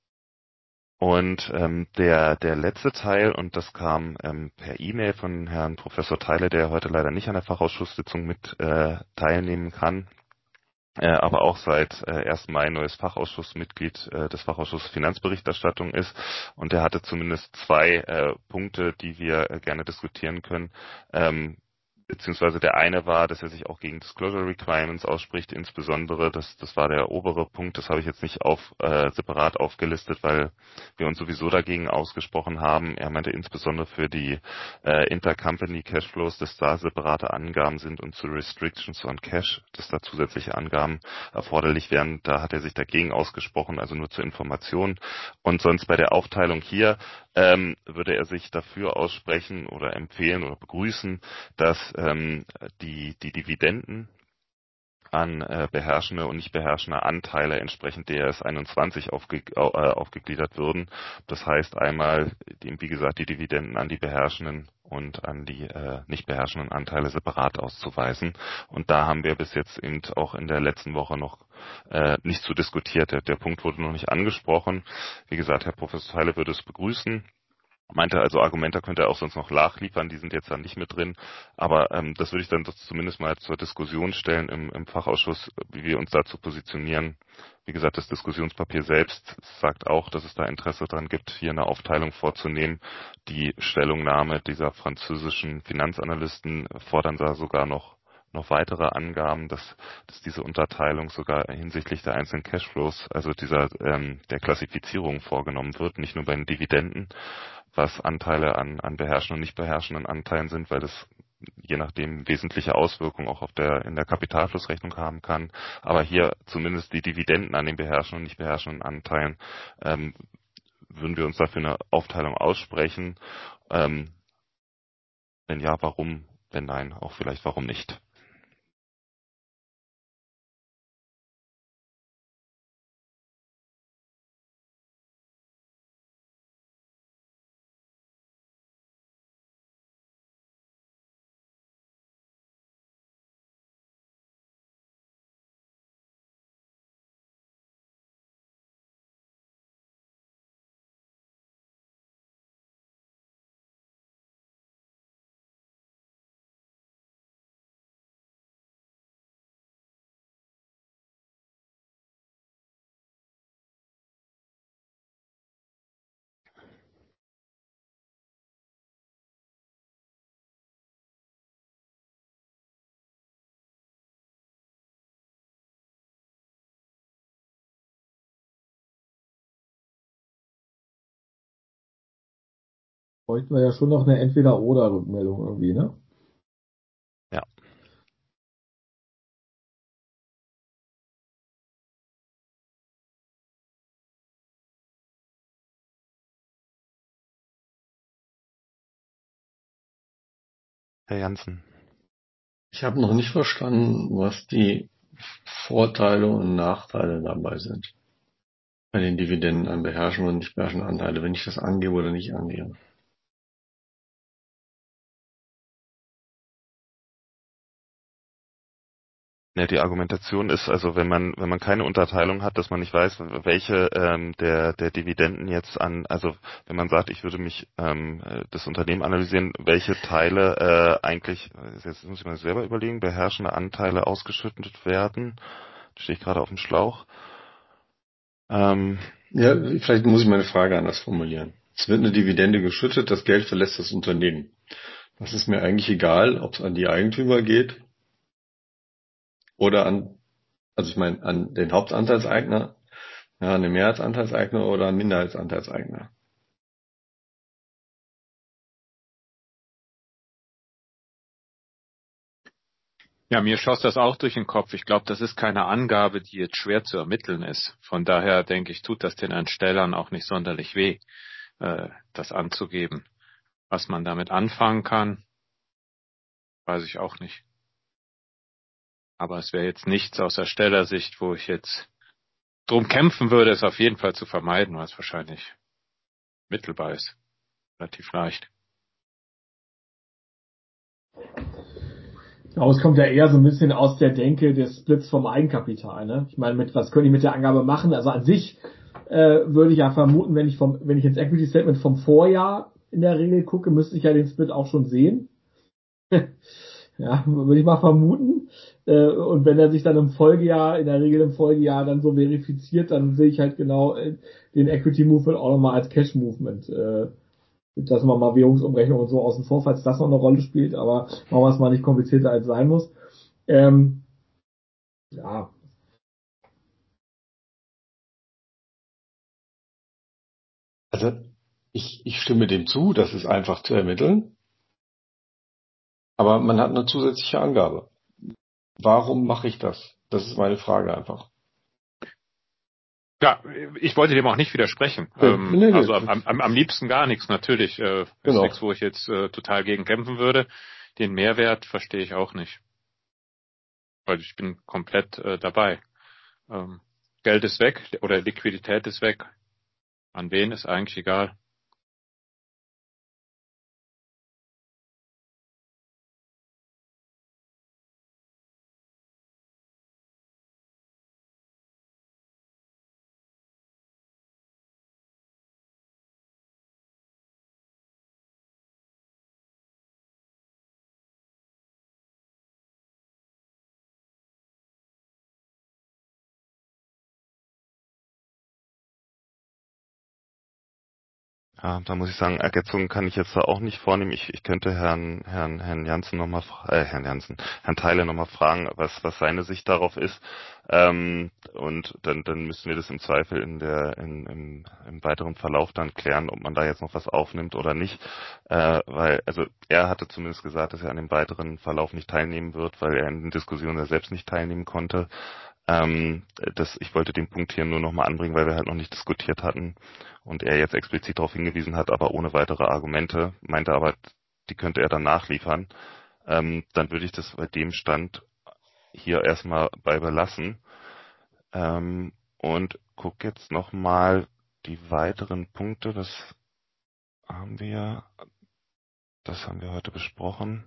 Und ähm, der der letzte Teil, und das kam ähm, per E-Mail von Herrn Professor Theile, der heute leider nicht an der Fachausschusssitzung mit äh, teilnehmen kann, äh, aber auch seit äh, ersten Mai neues Fachausschussmitglied äh, des Fachausschusses Finanzberichterstattung ist. Und der hatte zumindest zwei äh, Punkte, die wir äh, gerne diskutieren können. Ähm, Beziehungsweise der eine war, dass er sich auch gegen Disclosure Requirements ausspricht, insbesondere, das, das war der obere Punkt, das habe ich jetzt nicht auf, äh, separat aufgelistet, weil wir uns sowieso dagegen ausgesprochen haben. Er meinte insbesondere für die äh, Intercompany Cashflows, dass da separate Angaben sind, und zu Restrictions on Cash, dass da zusätzliche Angaben erforderlich wären. Da hat er sich dagegen ausgesprochen, also nur zur Information. Und sonst bei der Aufteilung hier ähm, würde er sich dafür aussprechen oder empfehlen oder begrüßen, dass ähm, die, die Dividenden an äh, beherrschende und nicht beherrschende Anteile entsprechend D R S einundzwanzig aufge, äh, aufgegliedert würden. Das heißt einmal, die, wie gesagt, die Dividenden an die beherrschenden und an die äh, nicht beherrschenden Anteile separat auszuweisen. Und da haben wir bis jetzt eben auch in der letzten Woche noch äh, nicht zu diskutiert. Der, der Punkt wurde noch nicht angesprochen. Wie gesagt, Herr Professor Theile würde es begrüßen. Meinte also, Argumente könnte er auch sonst noch nachliefern, die sind jetzt dann nicht mit drin. Aber ähm, das würde ich dann zumindest mal zur Diskussion stellen im, im Fachausschuss, wie wir uns dazu positionieren. Wie gesagt, das Diskussionspapier selbst sagt auch, dass es da Interesse daran gibt, hier eine Aufteilung vorzunehmen. Die Stellungnahme dieser französischen Finanzanalysten fordern da sogar noch noch weitere Angaben, dass, dass diese Unterteilung sogar hinsichtlich der einzelnen Cashflows, also dieser ähm, der Klassifizierung vorgenommen wird, nicht nur bei den Dividenden, was Anteile an, an beherrschenden und nicht beherrschenden Anteilen sind, weil das je nachdem wesentliche Auswirkungen auch auf der, in der Kapitalflussrechnung haben kann. Aber hier zumindest die Dividenden an den beherrschenden und nicht beherrschenden Anteilen, ähm, würden wir uns dafür eine Aufteilung aussprechen. Ähm, wenn ja, warum? Wenn nein, auch vielleicht warum nicht? Bräuchten wir ja schon noch eine Entweder-Oder-Rückmeldung irgendwie, ne? Ja. Herr Jansen. Ich habe noch nicht verstanden, was die Vorteile und Nachteile dabei sind. Bei den Dividenden an beherrschende und nicht beherrschende Anteile, wenn ich das angebe oder nicht angebe. Ja, die Argumentation ist also, wenn man wenn man keine Unterteilung hat, dass man nicht weiß, welche ähm, der der Dividenden jetzt an, also wenn man sagt, ich würde mich ähm, das Unternehmen analysieren, welche Teile äh, eigentlich, jetzt muss ich mal selber überlegen, beherrschende Anteile ausgeschüttet werden. Da stehe ich gerade auf dem Schlauch. Ähm, Ja, vielleicht muss ich meine Frage anders formulieren. Es wird eine Dividende geschüttet, das Geld verlässt das Unternehmen. Das ist mir eigentlich egal, ob es an die Eigentümer geht oder an, also ich meine, an den Hauptanteilseigner, ja, an den Mehrheitsanteilseigner oder an Minderheitsanteilseigner. Ja, mir schoss das auch durch den Kopf. Ich glaube, das ist keine Angabe, die jetzt schwer zu ermitteln ist. Von daher denke ich, tut das den Erstellern auch nicht sonderlich weh, äh, das anzugeben. Was man damit anfangen kann, weiß ich auch nicht. Aber es wäre jetzt nichts aus Erstellersicht, wo ich jetzt drum kämpfen würde, es auf jeden Fall zu vermeiden, weil es wahrscheinlich mittelbar ist. Relativ leicht. Ja, es kommt ja eher so ein bisschen aus der Denke des Splits vom Eigenkapital. Ne? Ich meine, mit was könnte ich mit der Angabe machen? Also an sich äh, würde ich ja vermuten, wenn ich vom, wenn ich ins Equity Statement vom Vorjahr in der Regel gucke, müsste ich ja den Split auch schon sehen. Ja, würde ich mal vermuten. Äh, und wenn er sich dann im Folgejahr, in der Regel im Folgejahr dann so verifiziert, dann sehe ich halt genau äh, den Equity Movement auch nochmal als Cash Movement. Äh, dass man mal Währungsumrechnung und so außen vor, falls das noch eine Rolle spielt, aber machen wir es mal nicht komplizierter als sein muss. Ähm, ja. Also ich, ich stimme dem zu, das ist einfach zu ermitteln, aber man hat eine zusätzliche Angabe. Warum mache ich das? Das ist meine Frage einfach. Ja, ich wollte dem auch nicht widersprechen. Nee, Ähm, nee, nee. also am, am, am liebsten gar nichts, natürlich. Äh, ist Genau. nichts, wo ich jetzt äh, total gegen kämpfen würde. Den Mehrwert verstehe ich auch nicht. Weil ich bin komplett äh, dabei. Ähm, Geld ist weg oder Liquidität ist weg. An wen ist eigentlich egal. Ja, da muss ich sagen, Ergänzungen kann ich jetzt da auch nicht vornehmen. Ich, ich könnte Herrn Herrn Herrn Jansen nochmal, äh, Herrn Jansen, Herrn Theile nochmal fragen, was was seine Sicht darauf ist. Ähm, und dann dann müssen wir das im Zweifel in der in, im, im weiteren Verlauf dann klären, ob man da jetzt noch was aufnimmt oder nicht. Äh, weil also er hatte zumindest gesagt, dass er an dem weiteren Verlauf nicht teilnehmen wird, weil er in den Diskussionen ja selbst nicht teilnehmen konnte. Ähm, das, ich wollte den Punkt hier nur nochmal anbringen, weil wir halt noch nicht diskutiert hatten und er jetzt explizit darauf hingewiesen hat, aber ohne weitere Argumente, meinte aber, die könnte er dann nachliefern. Ähm, dann würde ich das bei dem Stand hier erstmal bei belassen ähm, und guck jetzt nochmal die weiteren Punkte, das haben wir, das haben wir heute besprochen.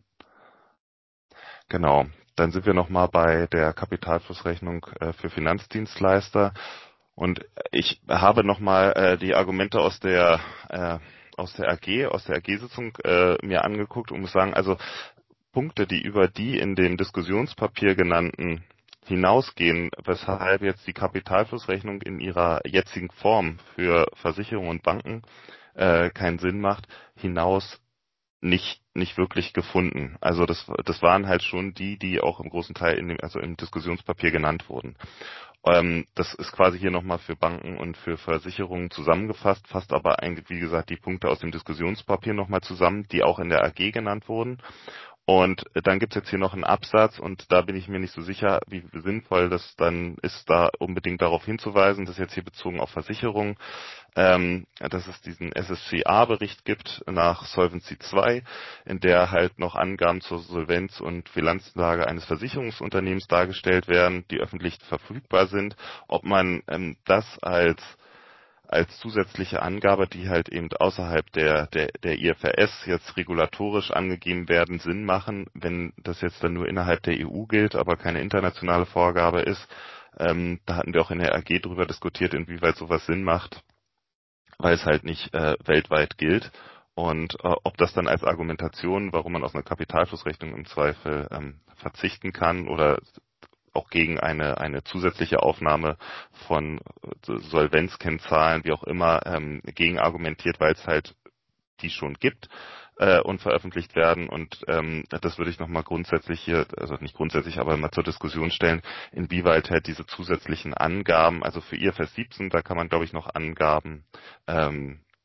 Genau. Dann sind wir nochmal bei der Kapitalflussrechnung äh, für Finanzdienstleister. Und ich habe nochmal äh, die Argumente aus der äh, aus der A G, aus der A G-Sitzung äh, mir angeguckt und muss sagen, also Punkte, die über die in dem Diskussionspapier genannten hinausgehen, weshalb jetzt die Kapitalflussrechnung in ihrer jetzigen Form für Versicherungen und Banken äh, keinen Sinn macht, hinaus nicht nicht wirklich gefunden. Also das das waren halt schon die, die auch im großen Teil in dem also im Diskussionspapier genannt wurden. Ähm, das ist quasi hier nochmal für Banken und für Versicherungen zusammengefasst, fasst aber eigentlich, wie gesagt, die Punkte aus dem Diskussionspapier nochmal zusammen, die auch in der A G genannt wurden. Und dann gibt's jetzt hier noch einen Absatz und da bin ich mir nicht so sicher, wie sinnvoll das dann ist, da unbedingt darauf hinzuweisen, das ist jetzt hier bezogen auf Versicherungen, ähm, dass es diesen S S C A-Bericht gibt nach Solvency zwei, in der halt noch Angaben zur Solvenz und Bilanzlage eines Versicherungsunternehmens dargestellt werden, die öffentlich verfügbar sind. Ob man ähm, das als als zusätzliche Angabe, die halt eben außerhalb der, der, der I F R S jetzt regulatorisch angegeben werden, Sinn machen, wenn das jetzt dann nur innerhalb der E U gilt, aber keine internationale Vorgabe ist. Ähm, da hatten wir auch in der A G drüber diskutiert, inwieweit sowas Sinn macht, weil es halt nicht äh, weltweit gilt. Und äh, ob das dann als Argumentation, warum man aus einer Kapitalflussrechnung im Zweifel ähm, verzichten kann oder auch gegen eine eine zusätzliche Aufnahme von Solvenzkennzahlen, wie auch immer, ähm, gegen argumentiert, weil es halt die schon gibt äh, und veröffentlicht werden. Und ähm, das würde ich nochmal grundsätzlich hier, also nicht grundsätzlich, aber mal zur Diskussion stellen, inwieweit halt diese zusätzlichen Angaben, also für I F R S siebzehn, da kann man, glaube ich, noch Angaben ähm,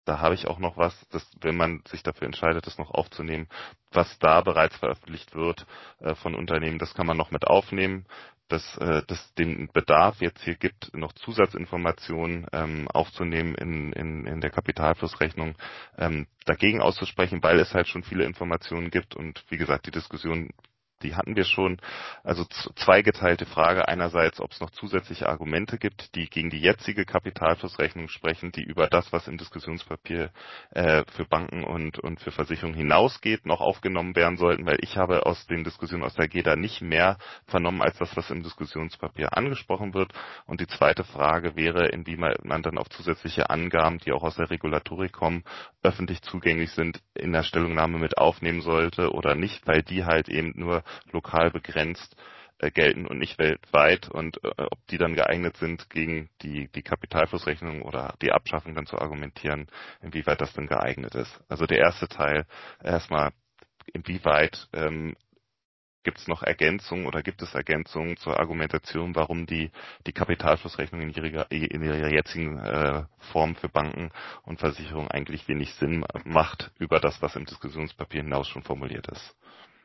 da habe ich auch noch was, das, wenn man sich dafür entscheidet, das noch aufzunehmen, was da bereits veröffentlicht wird äh, von Unternehmen, das kann man noch mit aufnehmen, dass äh, das den Bedarf jetzt hier gibt, noch Zusatzinformationen ähm, aufzunehmen in, in, in der Kapitalflussrechnung, ähm, dagegen auszusprechen, weil es halt schon viele Informationen gibt und wie gesagt, die Diskussion, die hatten wir schon. Also zweigeteilte Frage. Einerseits, ob es noch zusätzliche Argumente gibt, die gegen die jetzige Kapitalflussrechnung sprechen, die über das, was im Diskussionspapier äh, für Banken und, und für Versicherungen hinausgeht, noch aufgenommen werden sollten, weil ich habe aus den Diskussionen aus der G E D A nicht mehr vernommen, als das, was im Diskussionspapier angesprochen wird. Und die zweite Frage wäre, inwieweit man dann auf zusätzliche Angaben, die auch aus der Regulatorik kommen, öffentlich zugänglich sind, in der Stellungnahme mit aufnehmen sollte oder nicht, weil die halt eben nur lokal begrenzt äh, gelten und nicht weltweit und äh, ob die dann geeignet sind, gegen die, die Kapitalflussrechnung oder die Abschaffung dann zu argumentieren, inwieweit das denn geeignet ist. Also der erste Teil erstmal, inwieweit ähm, gibt es noch Ergänzungen oder gibt es Ergänzungen zur Argumentation, warum die, die Kapitalflussrechnung in ihrer, in ihrer jetzigen äh, Form für Banken und Versicherungen eigentlich wenig Sinn macht über das, was im Diskussionspapier hinaus schon formuliert ist.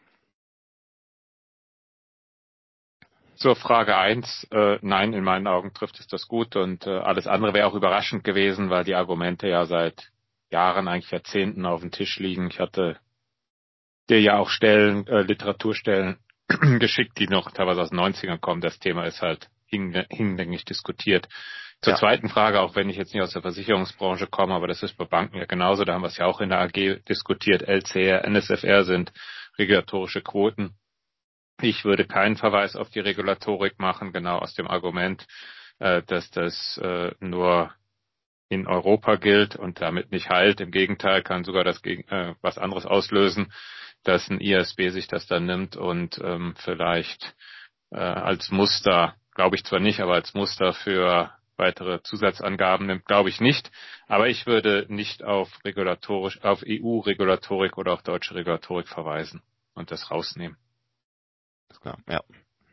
Zur Frage eins, äh, nein, in meinen Augen trifft es das gut und äh, alles andere wäre auch überraschend gewesen, weil die Argumente ja seit Jahren, eigentlich Jahrzehnten auf dem Tisch liegen. Ich hatte dir ja auch Stellen, äh, Literaturstellen geschickt, die noch teilweise aus den neunzigern kommen. Das Thema ist halt hinlänglich diskutiert. Zur ja. zweiten Frage, auch wenn ich jetzt nicht aus der Versicherungsbranche komme, aber das ist bei Banken ja genauso, da haben wir es ja auch in der A G diskutiert, L C R, N S F R sind regulatorische Quoten. Ich würde keinen Verweis auf die Regulatorik machen, genau aus dem Argument, äh, dass das äh, nur in Europa gilt und damit nicht heilt. Im Gegenteil, kann sogar das äh, was anderes auslösen, dass ein I A S B sich das dann nimmt und ähm, vielleicht äh, als Muster, glaube ich zwar nicht, aber als Muster für weitere Zusatzangaben nimmt, glaube ich nicht. Aber ich würde nicht auf regulatorisch, auf E U-Regulatorik oder auf deutsche Regulatorik verweisen und das rausnehmen. Klar, ja.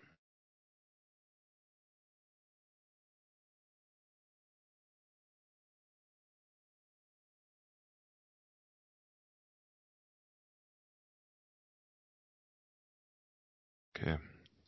Okay.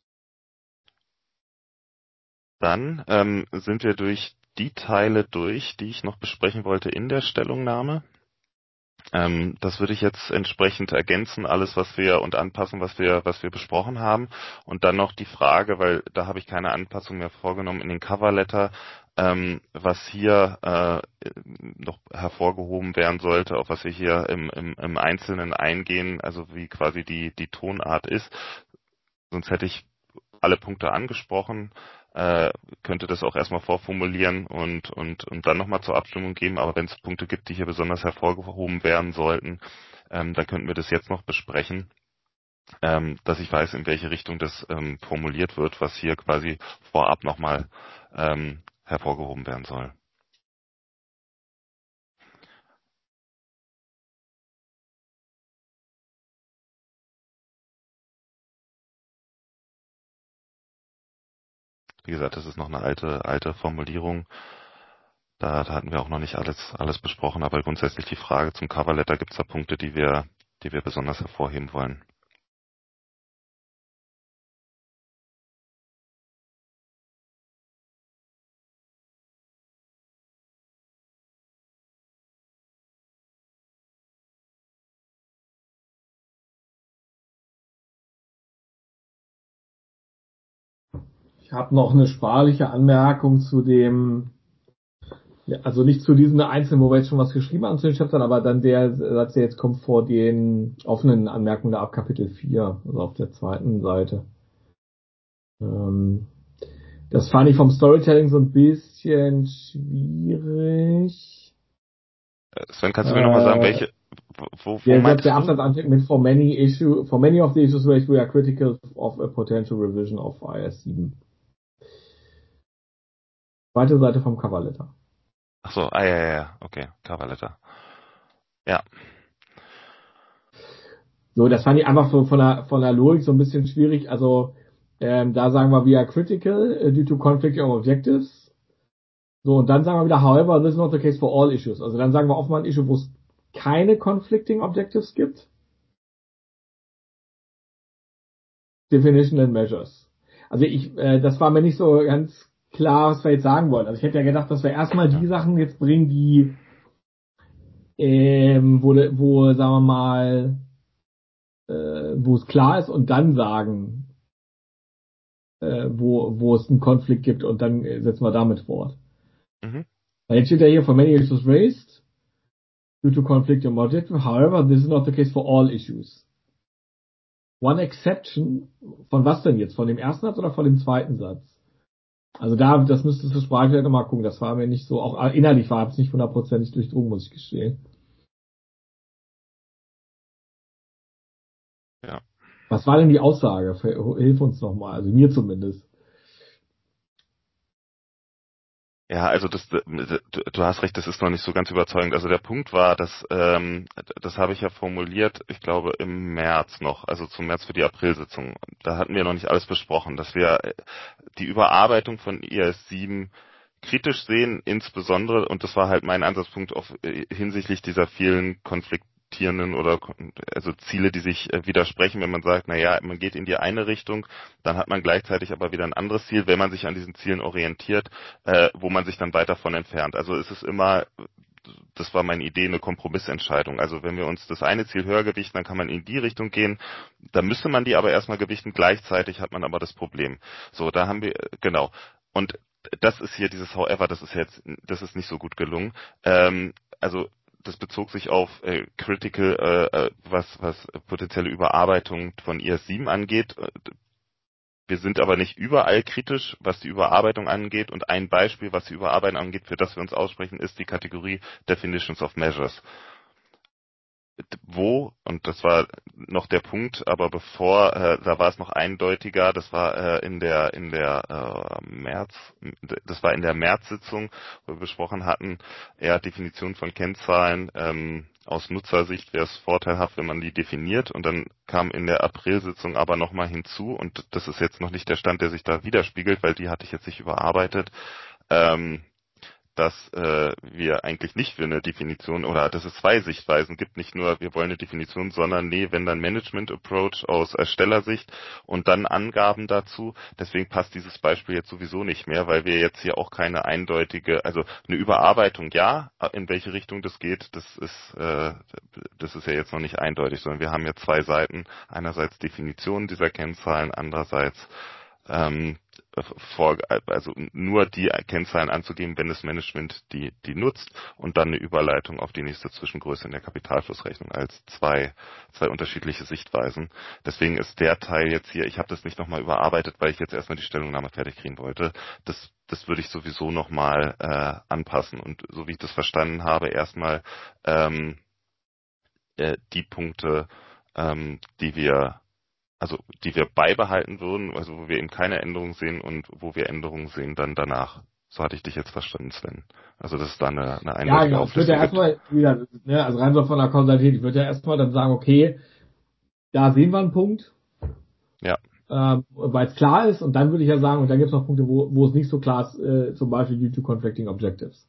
Dann ähm, sind wir durch die Teile durch, die ich noch besprechen wollte in der Stellungnahme. Ähm, das würde ich jetzt entsprechend ergänzen, alles was wir und anpassen, was wir, was wir besprochen haben. Und dann noch die Frage, weil da habe ich keine Anpassung mehr vorgenommen in den Coverletter, ähm, was hier äh, noch hervorgehoben werden sollte, auf was wir hier im, im, im Einzelnen eingehen, also wie quasi die, die Tonart ist. Sonst hätte ich alle Punkte angesprochen. Äh, könnte das auch erstmal vorformulieren und und und dann nochmal zur Abstimmung geben. Aber wenn es Punkte gibt, die hier besonders hervorgehoben werden sollten, ähm, dann könnten wir das jetzt noch besprechen, ähm, dass ich weiß, in welche Richtung das ähm, formuliert wird, was hier quasi vorab nochmal ähm, hervorgehoben werden soll. Wie gesagt, das ist noch eine alte alte Formulierung. Da, da hatten wir auch noch nicht alles, alles besprochen, aber grundsätzlich die Frage zum Coverletter, gibt es da Punkte, die wir, die wir besonders hervorheben wollen? Ich habe noch eine sprachliche Anmerkung zu dem, also nicht zu diesen einzelnen, wo wir jetzt schon was geschrieben haben zu den Chaptern, aber dann der Satz, der jetzt kommt vor den offenen Anmerkungen da ab Kapitel vier, also auf der zweiten Seite. Ähm, das fand ich vom Storytelling so ein bisschen schwierig. Sven, kannst du mir äh, nochmal sagen, welche, wo, wo der, meinst der du? Absatz anfängt mit for many issue, for many of the issues which we are critical of a potential revision of I S sieben. Zweite Seite vom Coverletter. Ach so, ah ja, ja, ja, okay, Coverletter. Ja. So, das fand ich einfach so von der, von der Logik so ein bisschen schwierig. Also, ähm, da sagen wir, we are critical due to conflict of objectives. So, und dann sagen wir wieder, however, this is not the case for all issues. Also dann sagen wir auch mal ein Issue, wo es keine conflicting objectives gibt. Definition and measures. Also ich, äh, das war mir nicht so ganz klar, was wir jetzt sagen wollen. Also ich hätte ja gedacht, dass wir erstmal die Sachen jetzt bringen, die, ähm, wo, wo, sagen wir mal, äh, wo es klar ist und dann sagen, äh, wo, wo es einen Konflikt gibt und dann äh, setzen wir damit fort. Mhm. Jetzt steht ja hier, for many issues raised, due to conflicting objectives, however, this is not the case for all issues. One exception, von was denn jetzt? Von dem ersten Satz oder von dem zweiten Satz? Also da, das müsstest du sprachlich nochmal gucken, das war mir nicht so, auch innerlich war es nicht hundertprozentig durchdrungen, muss ich gestehen. Ja. Was war denn die Aussage? Hilf uns nochmal, also mir zumindest. Ja, also das, du, du hast recht, das ist noch nicht so ganz überzeugend. Also der Punkt war, dass, ähm, das habe ich ja formuliert, ich glaube im März noch, also zum März für die Aprilsitzung. Da hatten wir noch nicht alles besprochen, dass wir die Überarbeitung von I S sieben kritisch sehen, insbesondere, und das war halt mein Ansatzpunkt auf, hinsichtlich dieser vielen konfliktierenden oder also Ziele, die sich äh, widersprechen, wenn man sagt, na ja, man geht in die eine Richtung, dann hat man gleichzeitig aber wieder ein anderes Ziel, wenn man sich an diesen Zielen orientiert, äh, wo man sich dann weit davon entfernt. Also es ist immer, das war meine Idee, eine Kompromissentscheidung. Also wenn wir uns das eine Ziel höher gewichten, dann kann man in die Richtung gehen, dann müsste man die aber erstmal gewichten, gleichzeitig hat man aber das Problem. So, da haben wir, genau. Und das ist hier dieses However, das ist jetzt, das ist nicht so gut gelungen. Ähm, also das bezog sich auf äh, Critical, äh, was, was potenzielle Überarbeitung von I S sieben angeht. Wir sind aber nicht überall kritisch, was die Überarbeitung angeht. Und ein Beispiel, was die Überarbeitung angeht, für das wir uns aussprechen, ist die Kategorie Definitions of Measures. Wo, und das war noch der Punkt, aber bevor, äh, da war es noch eindeutiger, das war äh, in der in der äh, März, das war in der März-Sitzung, wo wir besprochen hatten, eher Definition von Kennzahlen, ähm, aus Nutzersicht wäre es vorteilhaft, wenn man die definiert, und dann kam in der April-Sitzung aber nochmal hinzu, und das ist jetzt noch nicht der Stand, der sich da widerspiegelt, weil die hatte ich jetzt nicht überarbeitet, ähm, dass äh, wir eigentlich nicht für eine Definition, oder dass es zwei Sichtweisen gibt, nicht nur wir wollen eine Definition, sondern nee, wenn dann Management Approach aus Erstellersicht und dann Angaben dazu. Deswegen passt dieses Beispiel jetzt sowieso nicht mehr, weil wir jetzt hier auch keine eindeutige, also eine Überarbeitung, ja, in welche Richtung das geht, das ist äh, das ist ja jetzt noch nicht eindeutig, sondern wir haben ja zwei Seiten, einerseits Definition dieser Kennzahlen, andererseits ähm, vor, also nur die Kennzahlen anzugeben, wenn das Management die, die nutzt, und dann eine Überleitung auf die nächste Zwischengröße in der Kapitalflussrechnung als zwei, zwei unterschiedliche Sichtweisen. Deswegen ist der Teil jetzt hier, ich habe das nicht nochmal überarbeitet, weil ich jetzt erstmal die Stellungnahme fertig kriegen wollte. Das, das würde ich sowieso nochmal äh, anpassen, und so wie ich das verstanden habe, erstmal ähm, äh, die Punkte, ähm, die wir also die wir beibehalten würden, also wo wir eben keine Änderungen sehen, und wo wir Änderungen sehen, dann danach. So hatte ich dich jetzt verstanden, Sven. Also das ist da eine, eine eindeutige Ja, genau. Ich würde ja Auflistung erstmal wieder, ne, also rein so von der Kausalität, ich würde ja erstmal dann sagen, okay, da sehen wir einen Punkt, ja, ähm, weil es klar ist, und dann würde ich ja sagen, und dann gibt es noch Punkte, wo, wo es nicht so klar ist, äh, zum Beispiel due to conflicting objectives.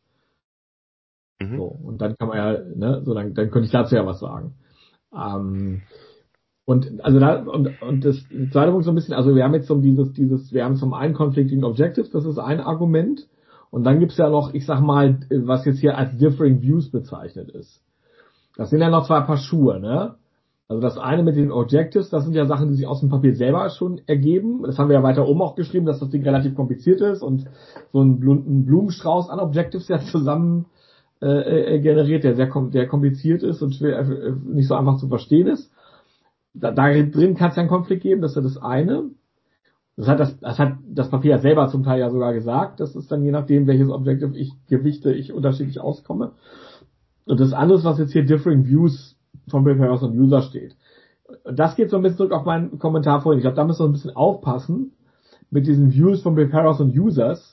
Mhm. So, und dann kann man ja, ne, so dann, dann könnte ich dazu ja was sagen. Ähm, Und also da und und das zweite Punkt so ein bisschen, also wir haben jetzt so dieses dieses wir haben zum einen Conflicting Objectives, das ist ein Argument, und dann gibt's ja noch, ich sag mal, was jetzt hier als Differing Views bezeichnet ist. Das sind ja noch zwei Paar Schuhe, ne? Also das eine mit den Objectives, das sind ja Sachen, die sich aus dem Papier selber schon ergeben. Das haben wir ja weiter oben auch geschrieben, dass das Ding relativ kompliziert ist und so ein Blumenstrauß an Objectives ja zusammen äh, generiert, der sehr der kompliziert ist und schwer, nicht so einfach zu verstehen ist. Da, da drin kann es ja einen Konflikt geben, das ist ja das eine. Das hat das, das hat das Papier selber zum Teil ja sogar gesagt. Das ist dann je nachdem, welches Objective ich gewichte, ich unterschiedlich auskomme. Und das andere, was jetzt hier Differing Views von Preparers und User steht. Und das geht so ein bisschen zurück auf meinen Kommentar vorhin. Ich glaube, da müssen wir ein bisschen aufpassen mit diesen Views von Preparers und Users,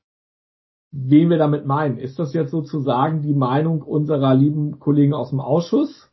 wen wir damit meinen. Ist das jetzt sozusagen die Meinung unserer lieben Kollegen aus dem Ausschuss?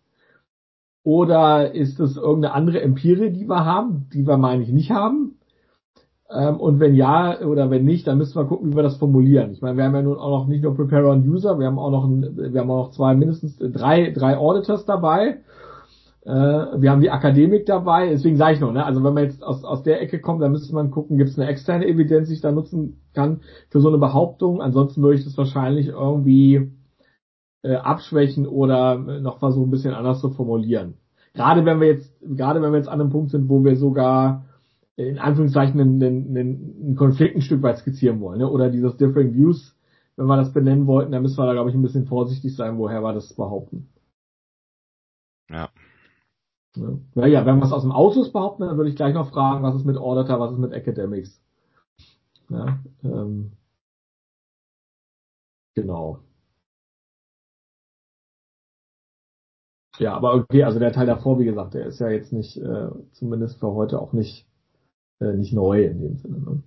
Oder ist es irgendeine andere Empirie, die wir haben, die wir, meine ich, nicht haben? Ähm, und wenn ja oder wenn nicht, dann müssen wir gucken, wie wir das formulieren. Ich meine, wir haben ja nun auch noch nicht nur Preparer und User, wir haben auch noch ein, wir haben auch noch zwei, mindestens drei, drei Auditors dabei. Äh, wir haben die Akademik dabei. Deswegen sage ich noch, ne, also wenn man jetzt aus, aus der Ecke kommt, dann müsste man gucken, gibt es eine externe Evidenz, die ich da nutzen kann für so eine Behauptung. Ansonsten würde ich das wahrscheinlich irgendwie äh, abschwächen oder noch versuchen, ein bisschen anders zu formulieren. Gerade wenn wir jetzt, gerade wenn wir jetzt an einem Punkt sind, wo wir sogar in Anführungszeichen einen, einen, einen Konflikt ein Stück weit skizzieren wollen, ne? Oder dieses Different Views, wenn wir das benennen wollten, dann müssen wir da, glaube ich, ein bisschen vorsichtig sein, woher wir das behaupten. Ja. Ja, naja, wenn wir es aus dem Ausschuss behaupten, dann würde ich gleich noch fragen, was ist mit Auditor, was ist mit Academics. Ja, ähm, genau. Ja, aber okay, also der Teil davor, wie gesagt, der ist ja jetzt nicht, äh, zumindest für heute auch nicht, äh, nicht neu in dem Sinne. Ne?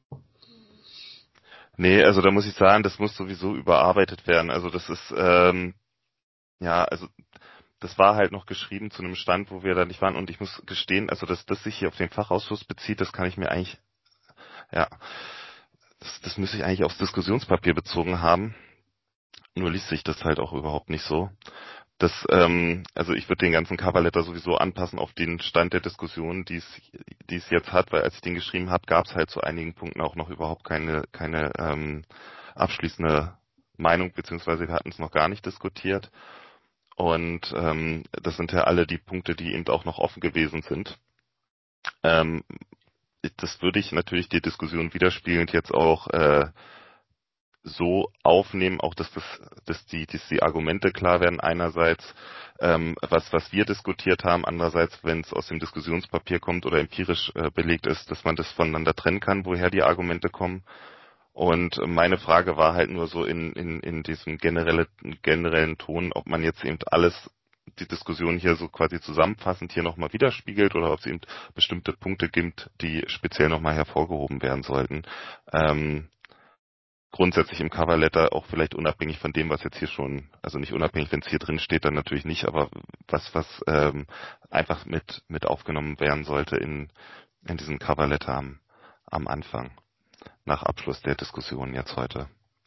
Nee, also da muss ich sagen, das muss sowieso überarbeitet werden. Also das ist, ähm, ja, also das war halt noch geschrieben zu einem Stand, wo wir da nicht waren. Und ich muss gestehen, also dass das sich hier auf den Fachausschuss bezieht, das kann ich mir eigentlich, ja, das, das müsste ich eigentlich aufs Diskussionspapier bezogen haben. Nur liest sich das halt auch überhaupt nicht so. Das, ähm, also ich würde den ganzen Coverletter sowieso anpassen auf den Stand der Diskussion, die es, die es jetzt hat, weil als ich den geschrieben habe, gab es halt zu einigen Punkten auch noch überhaupt keine, keine ähm, abschließende Meinung, beziehungsweise wir hatten es noch gar nicht diskutiert. Und ähm, das sind ja alle die Punkte, die eben auch noch offen gewesen sind. Ähm, das würde ich natürlich die Diskussion widerspiegelnd jetzt auch äh, so aufnehmen, auch dass das, dass die, dass die Argumente klar werden einerseits, ähm, was was wir diskutiert haben, andererseits, wenn es aus dem Diskussionspapier kommt oder empirisch äh, belegt ist, dass man das voneinander trennen kann, woher die Argumente kommen. Und meine Frage war halt nur so in in in diesem generelle, generellen Ton, ob man jetzt eben alles die Diskussion hier so quasi zusammenfassend hier nochmal widerspiegelt oder ob es eben bestimmte Punkte gibt, die speziell nochmal hervorgehoben werden sollten. Ähm, grundsätzlich im Coverletter auch vielleicht unabhängig von dem, was jetzt hier schon, also nicht unabhängig, wenn es hier drin steht, dann natürlich nicht, aber was was ähm, einfach mit mit aufgenommen werden sollte in in diesem Coverletter am, am Anfang, nach Abschluss der Diskussion jetzt heute.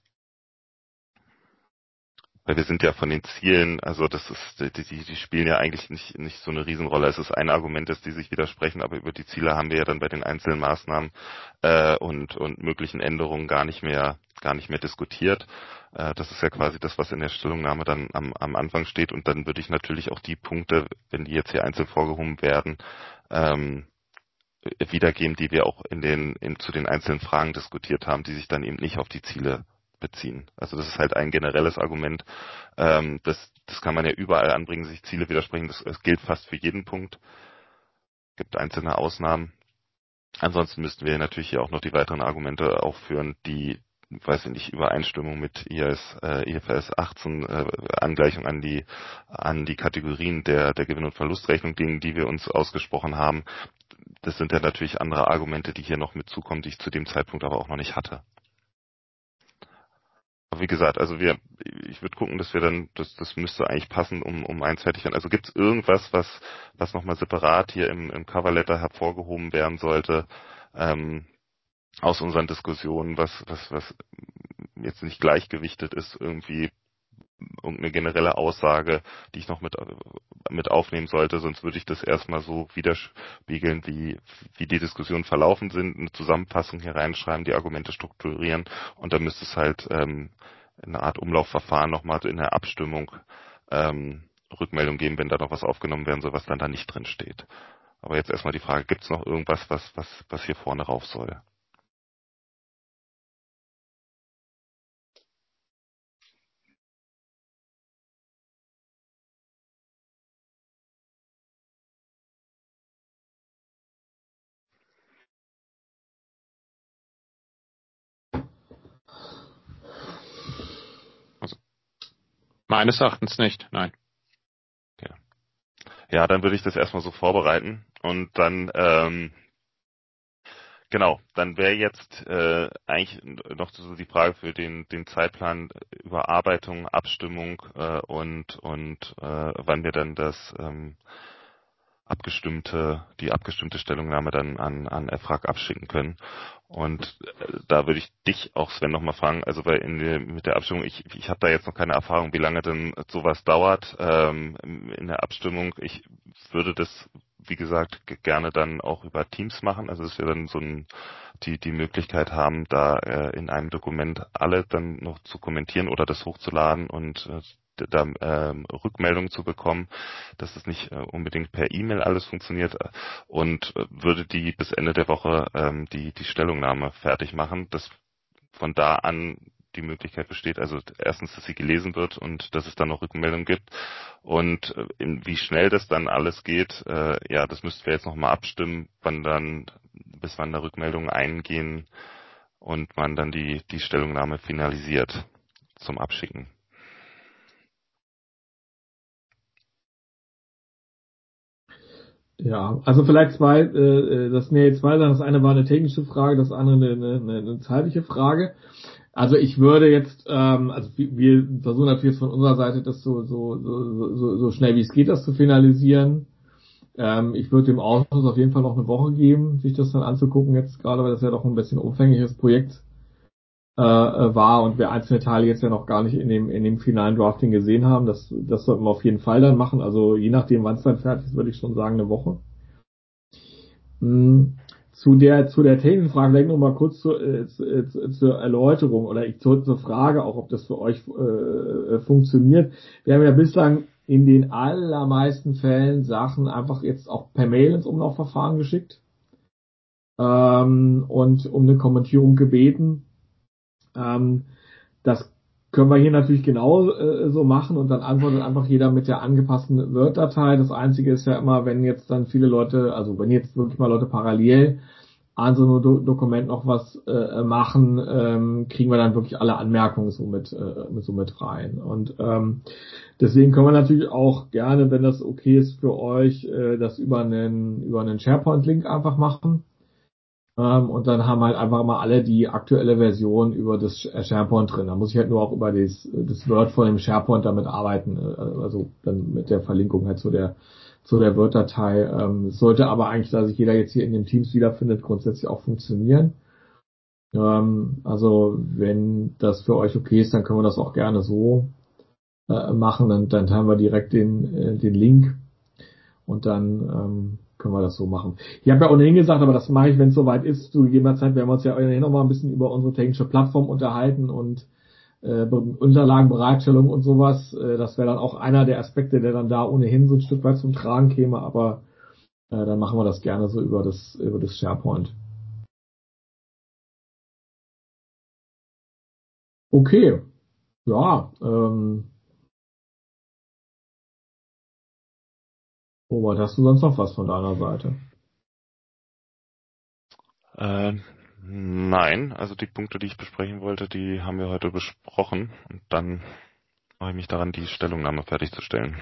Weil wir sind ja von den Zielen, also das ist, die, die, die spielen ja eigentlich nicht, nicht so eine Riesenrolle. Es ist ein Argument, dass die sich widersprechen, aber über die Ziele haben wir ja dann bei den einzelnen Maßnahmen äh, und, und möglichen Änderungen gar nicht mehr, gar nicht mehr diskutiert. Äh, das ist ja quasi das, was in der Stellungnahme dann am, am Anfang steht. Und dann würde ich natürlich auch die Punkte, wenn die jetzt hier einzeln vorgehoben werden, ähm, wiedergeben, die wir auch in den, in, zu den einzelnen Fragen diskutiert haben, die sich dann eben nicht auf die Ziele beziehen. Also das ist halt ein generelles Argument. Ähm, das, das kann man ja überall anbringen, sich Ziele widersprechen. Das, das gilt fast für jeden Punkt. Gibt einzelne Ausnahmen. Ansonsten müssten wir natürlich hier auch noch die weiteren Argumente aufführen, die, weiß ich nicht, Übereinstimmung mit I S, äh, I F R S achtzehn, äh, Angleichung an die an die Kategorien der der Gewinn- und Verlustrechnung, gegen die wir uns ausgesprochen haben. Das sind ja natürlich andere Argumente, die hier noch mitzukommen, die ich zu dem Zeitpunkt aber auch noch nicht hatte. Aber wie gesagt, also wir, ich würde gucken, dass wir dann, das, das müsste eigentlich passen, um, um eins fertig werden. Also gibt es irgendwas, was, was nochmal separat hier im, im Coverletter hervorgehoben werden sollte, ähm, aus unseren Diskussionen, was, was, was jetzt nicht gleichgewichtet ist, irgendwie irgendeine generelle Aussage, die ich noch mit, mit aufnehmen sollte, sonst würde ich das erstmal so widerspiegeln, wie, wie die Diskussionen verlaufen sind, eine Zusammenfassung hier reinschreiben, die Argumente strukturieren und dann müsste es halt ähm, eine Art Umlaufverfahren nochmal in der Abstimmung ähm, Rückmeldung geben, wenn da noch was aufgenommen werden soll, was dann da nicht drin steht. Aber jetzt erstmal die Frage, gibt es noch irgendwas, was, was, was hier vorne rauf soll? Also, meines Erachtens nicht, nein. Okay. Ja, dann würde ich das erstmal so vorbereiten und dann ähm, genau, dann wäre jetzt äh, eigentlich noch so die Frage für den den Zeitplan Überarbeitung, Abstimmung äh, und und äh, wann wir dann das ähm, abgestimmte, die abgestimmte Stellungnahme dann an, an E F R A G abschicken können. Und äh, da würde ich dich auch, Sven, nochmal fragen, also weil in der, mit der Abstimmung, ich, ich habe da jetzt noch keine Erfahrung, wie lange denn sowas dauert ähm, in der Abstimmung. Ich würde das, wie gesagt, gerne dann auch über Teams machen, also dass wir dann so ein, die die Möglichkeit haben, da äh, in einem Dokument alle dann noch zu kommentieren oder das hochzuladen und äh, da ähm, Rückmeldungen zu bekommen, dass es nicht äh, unbedingt per E-Mail alles funktioniert und äh, würde die bis Ende der Woche ähm, die die Stellungnahme fertig machen, dass von da an die Möglichkeit besteht, also erstens, dass sie gelesen wird und dass es dann noch Rückmeldungen gibt und äh, in, wie schnell das dann alles geht, äh, ja, das müssten wir jetzt nochmal abstimmen, wann dann, bis wann da Rückmeldungen eingehen und man dann die die Stellungnahme finalisiert zum Abschicken. Ja, also vielleicht zwei, äh, das sind ja jetzt zwei Sachen. Das eine war eine technische Frage, das andere eine, eine, eine zeitliche Frage. Also ich würde jetzt, ähm, also wir versuchen natürlich jetzt von unserer Seite das so so so so, so schnell wie es geht, das zu finalisieren. Ähm, ich würde dem Ausschuss auf jeden Fall noch eine Woche geben, sich das dann anzugucken jetzt gerade, weil das ja doch ein bisschen umfängliches Projekt äh, war und wir einzelne Teile jetzt ja noch gar nicht in dem in dem finalen Drafting gesehen haben. Das das sollten wir auf jeden Fall dann machen. Also je nachdem, wann es dann fertig ist, würde ich schon sagen eine Woche. Hm. Zu der zu der technischen Frage vielleicht noch mal kurz zu, äh, zu, zur Erläuterung oder ich zur, zur Frage auch, ob das für euch äh, funktioniert. Wir haben ja bislang in den allermeisten Fällen Sachen einfach jetzt auch per Mail ins Umlaufverfahren geschickt ähm, und um eine Kommentierung gebeten. Ähm, das können wir hier natürlich genau äh, so machen und dann antwortet einfach jeder mit der angepassten Word-Datei. Das Einzige ist ja immer, wenn jetzt dann viele Leute, also wenn jetzt wirklich mal Leute parallel an so einem Do- Dokument noch was äh, machen, ähm, kriegen wir dann wirklich alle Anmerkungen so mit, äh, mit so mit rein. Und ähm, deswegen können wir natürlich auch gerne, wenn das okay ist für euch, äh, das über einen über einen SharePoint-Link einfach machen. Ähm, und dann haben halt einfach mal alle die aktuelle Version über das SharePoint drin. Da muss ich halt nur auch über das, das Word von dem SharePoint damit arbeiten, also dann mit der Verlinkung halt zu der zu der Word-Datei. Ähm, sollte aber eigentlich, da sich jeder jetzt hier in den Teams wiederfindet, grundsätzlich auch funktionieren. Ähm, also wenn das für euch okay ist, dann können wir das auch gerne so äh, machen. Dann, dann teilen wir direkt den äh, den Link und dann ähm, können wir das so machen. Ich habe ja ohnehin gesagt, aber das mache ich, wenn es soweit ist. Zu gegebener Zeit werden wir uns ja ohnehin noch mal ein bisschen über unsere technische Plattform unterhalten und äh, Unterlagenbereitstellung und sowas. Äh, das wäre dann auch einer der Aspekte, der dann da ohnehin so ein Stück weit zum Tragen käme, aber äh, dann machen wir das gerne so über das über das SharePoint. Okay, ja. Ähm, Robert, hast du sonst noch was von deiner Seite? Äh, nein, also die Punkte, die ich besprechen wollte, die haben wir heute besprochen und dann mache ich mich daran, die Stellungnahme fertigzustellen.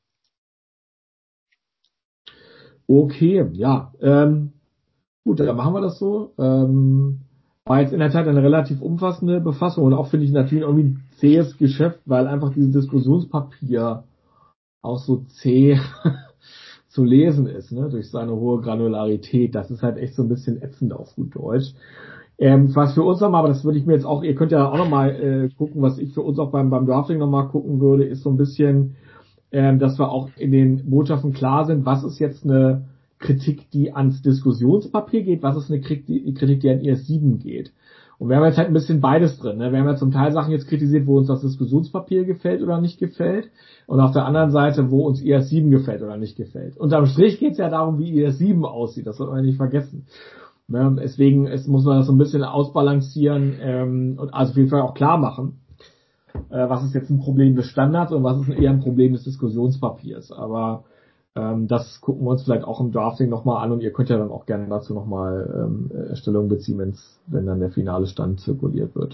Okay, ja. Ähm, gut, dann machen wir das so. Ähm, war jetzt in der Tat eine relativ umfassende Befassung und auch finde ich natürlich irgendwie ein zähes Geschäft, weil einfach dieses Diskussionspapier auch so zäh zu lesen ist, ne, durch seine hohe Granularität. Das ist halt echt so ein bisschen ätzend auf gut Deutsch. Ähm, was für uns nochmal, aber das würde ich mir jetzt auch, ihr könnt ja auch nochmal äh, gucken, was ich für uns auch beim, beim Drafting nochmal gucken würde, ist so ein bisschen, ähm, dass wir auch in den Botschaften klar sind, was ist jetzt eine Kritik, die ans Diskussionspapier geht, was ist eine Kritik, die an I S sieben geht. Und wir haben jetzt halt ein bisschen beides drin. Ne? Wir haben ja zum Teil Sachen jetzt kritisiert, wo uns das Diskussionspapier gefällt oder nicht gefällt. Und auf der anderen Seite, wo uns I S sieben gefällt oder nicht gefällt. Unterm Strich geht es ja darum, wie I S sieben aussieht. Das sollte man nicht vergessen. Ne? Deswegen es muss man das so ein bisschen ausbalancieren ähm, und also auf jeden Fall auch klar machen, äh, was ist jetzt ein Problem des Standards und was ist eher ein Problem des Diskussionspapiers. Aber ähm, das gucken wir uns vielleicht auch im Drafting nochmal an und ihr könnt ja dann auch gerne dazu nochmal ähm, Stellung beziehen, wenn's, wenn dann der finale Stand zirkuliert wird.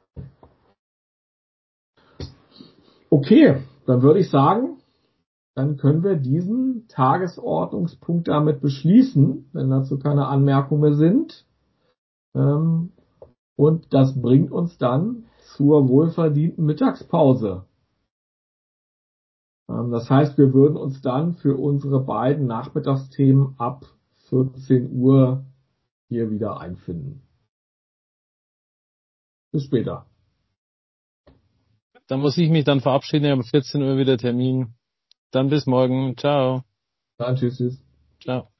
Okay, dann würde ich sagen, dann können wir diesen Tagesordnungspunkt damit beschließen, wenn dazu keine Anmerkungen mehr sind. Ähm, und das bringt uns dann zur wohlverdienten Mittagspause. Ähm, das heißt, wir würden uns dann für unsere beiden Nachmittagsthemen ab vierzehn Uhr hier wieder einfinden. Bis später. Dann muss ich mich dann verabschieden, um vierzehn Uhr wieder Termin. Dann bis morgen. Ciao. Dann tschüss, tschüss. Ciao.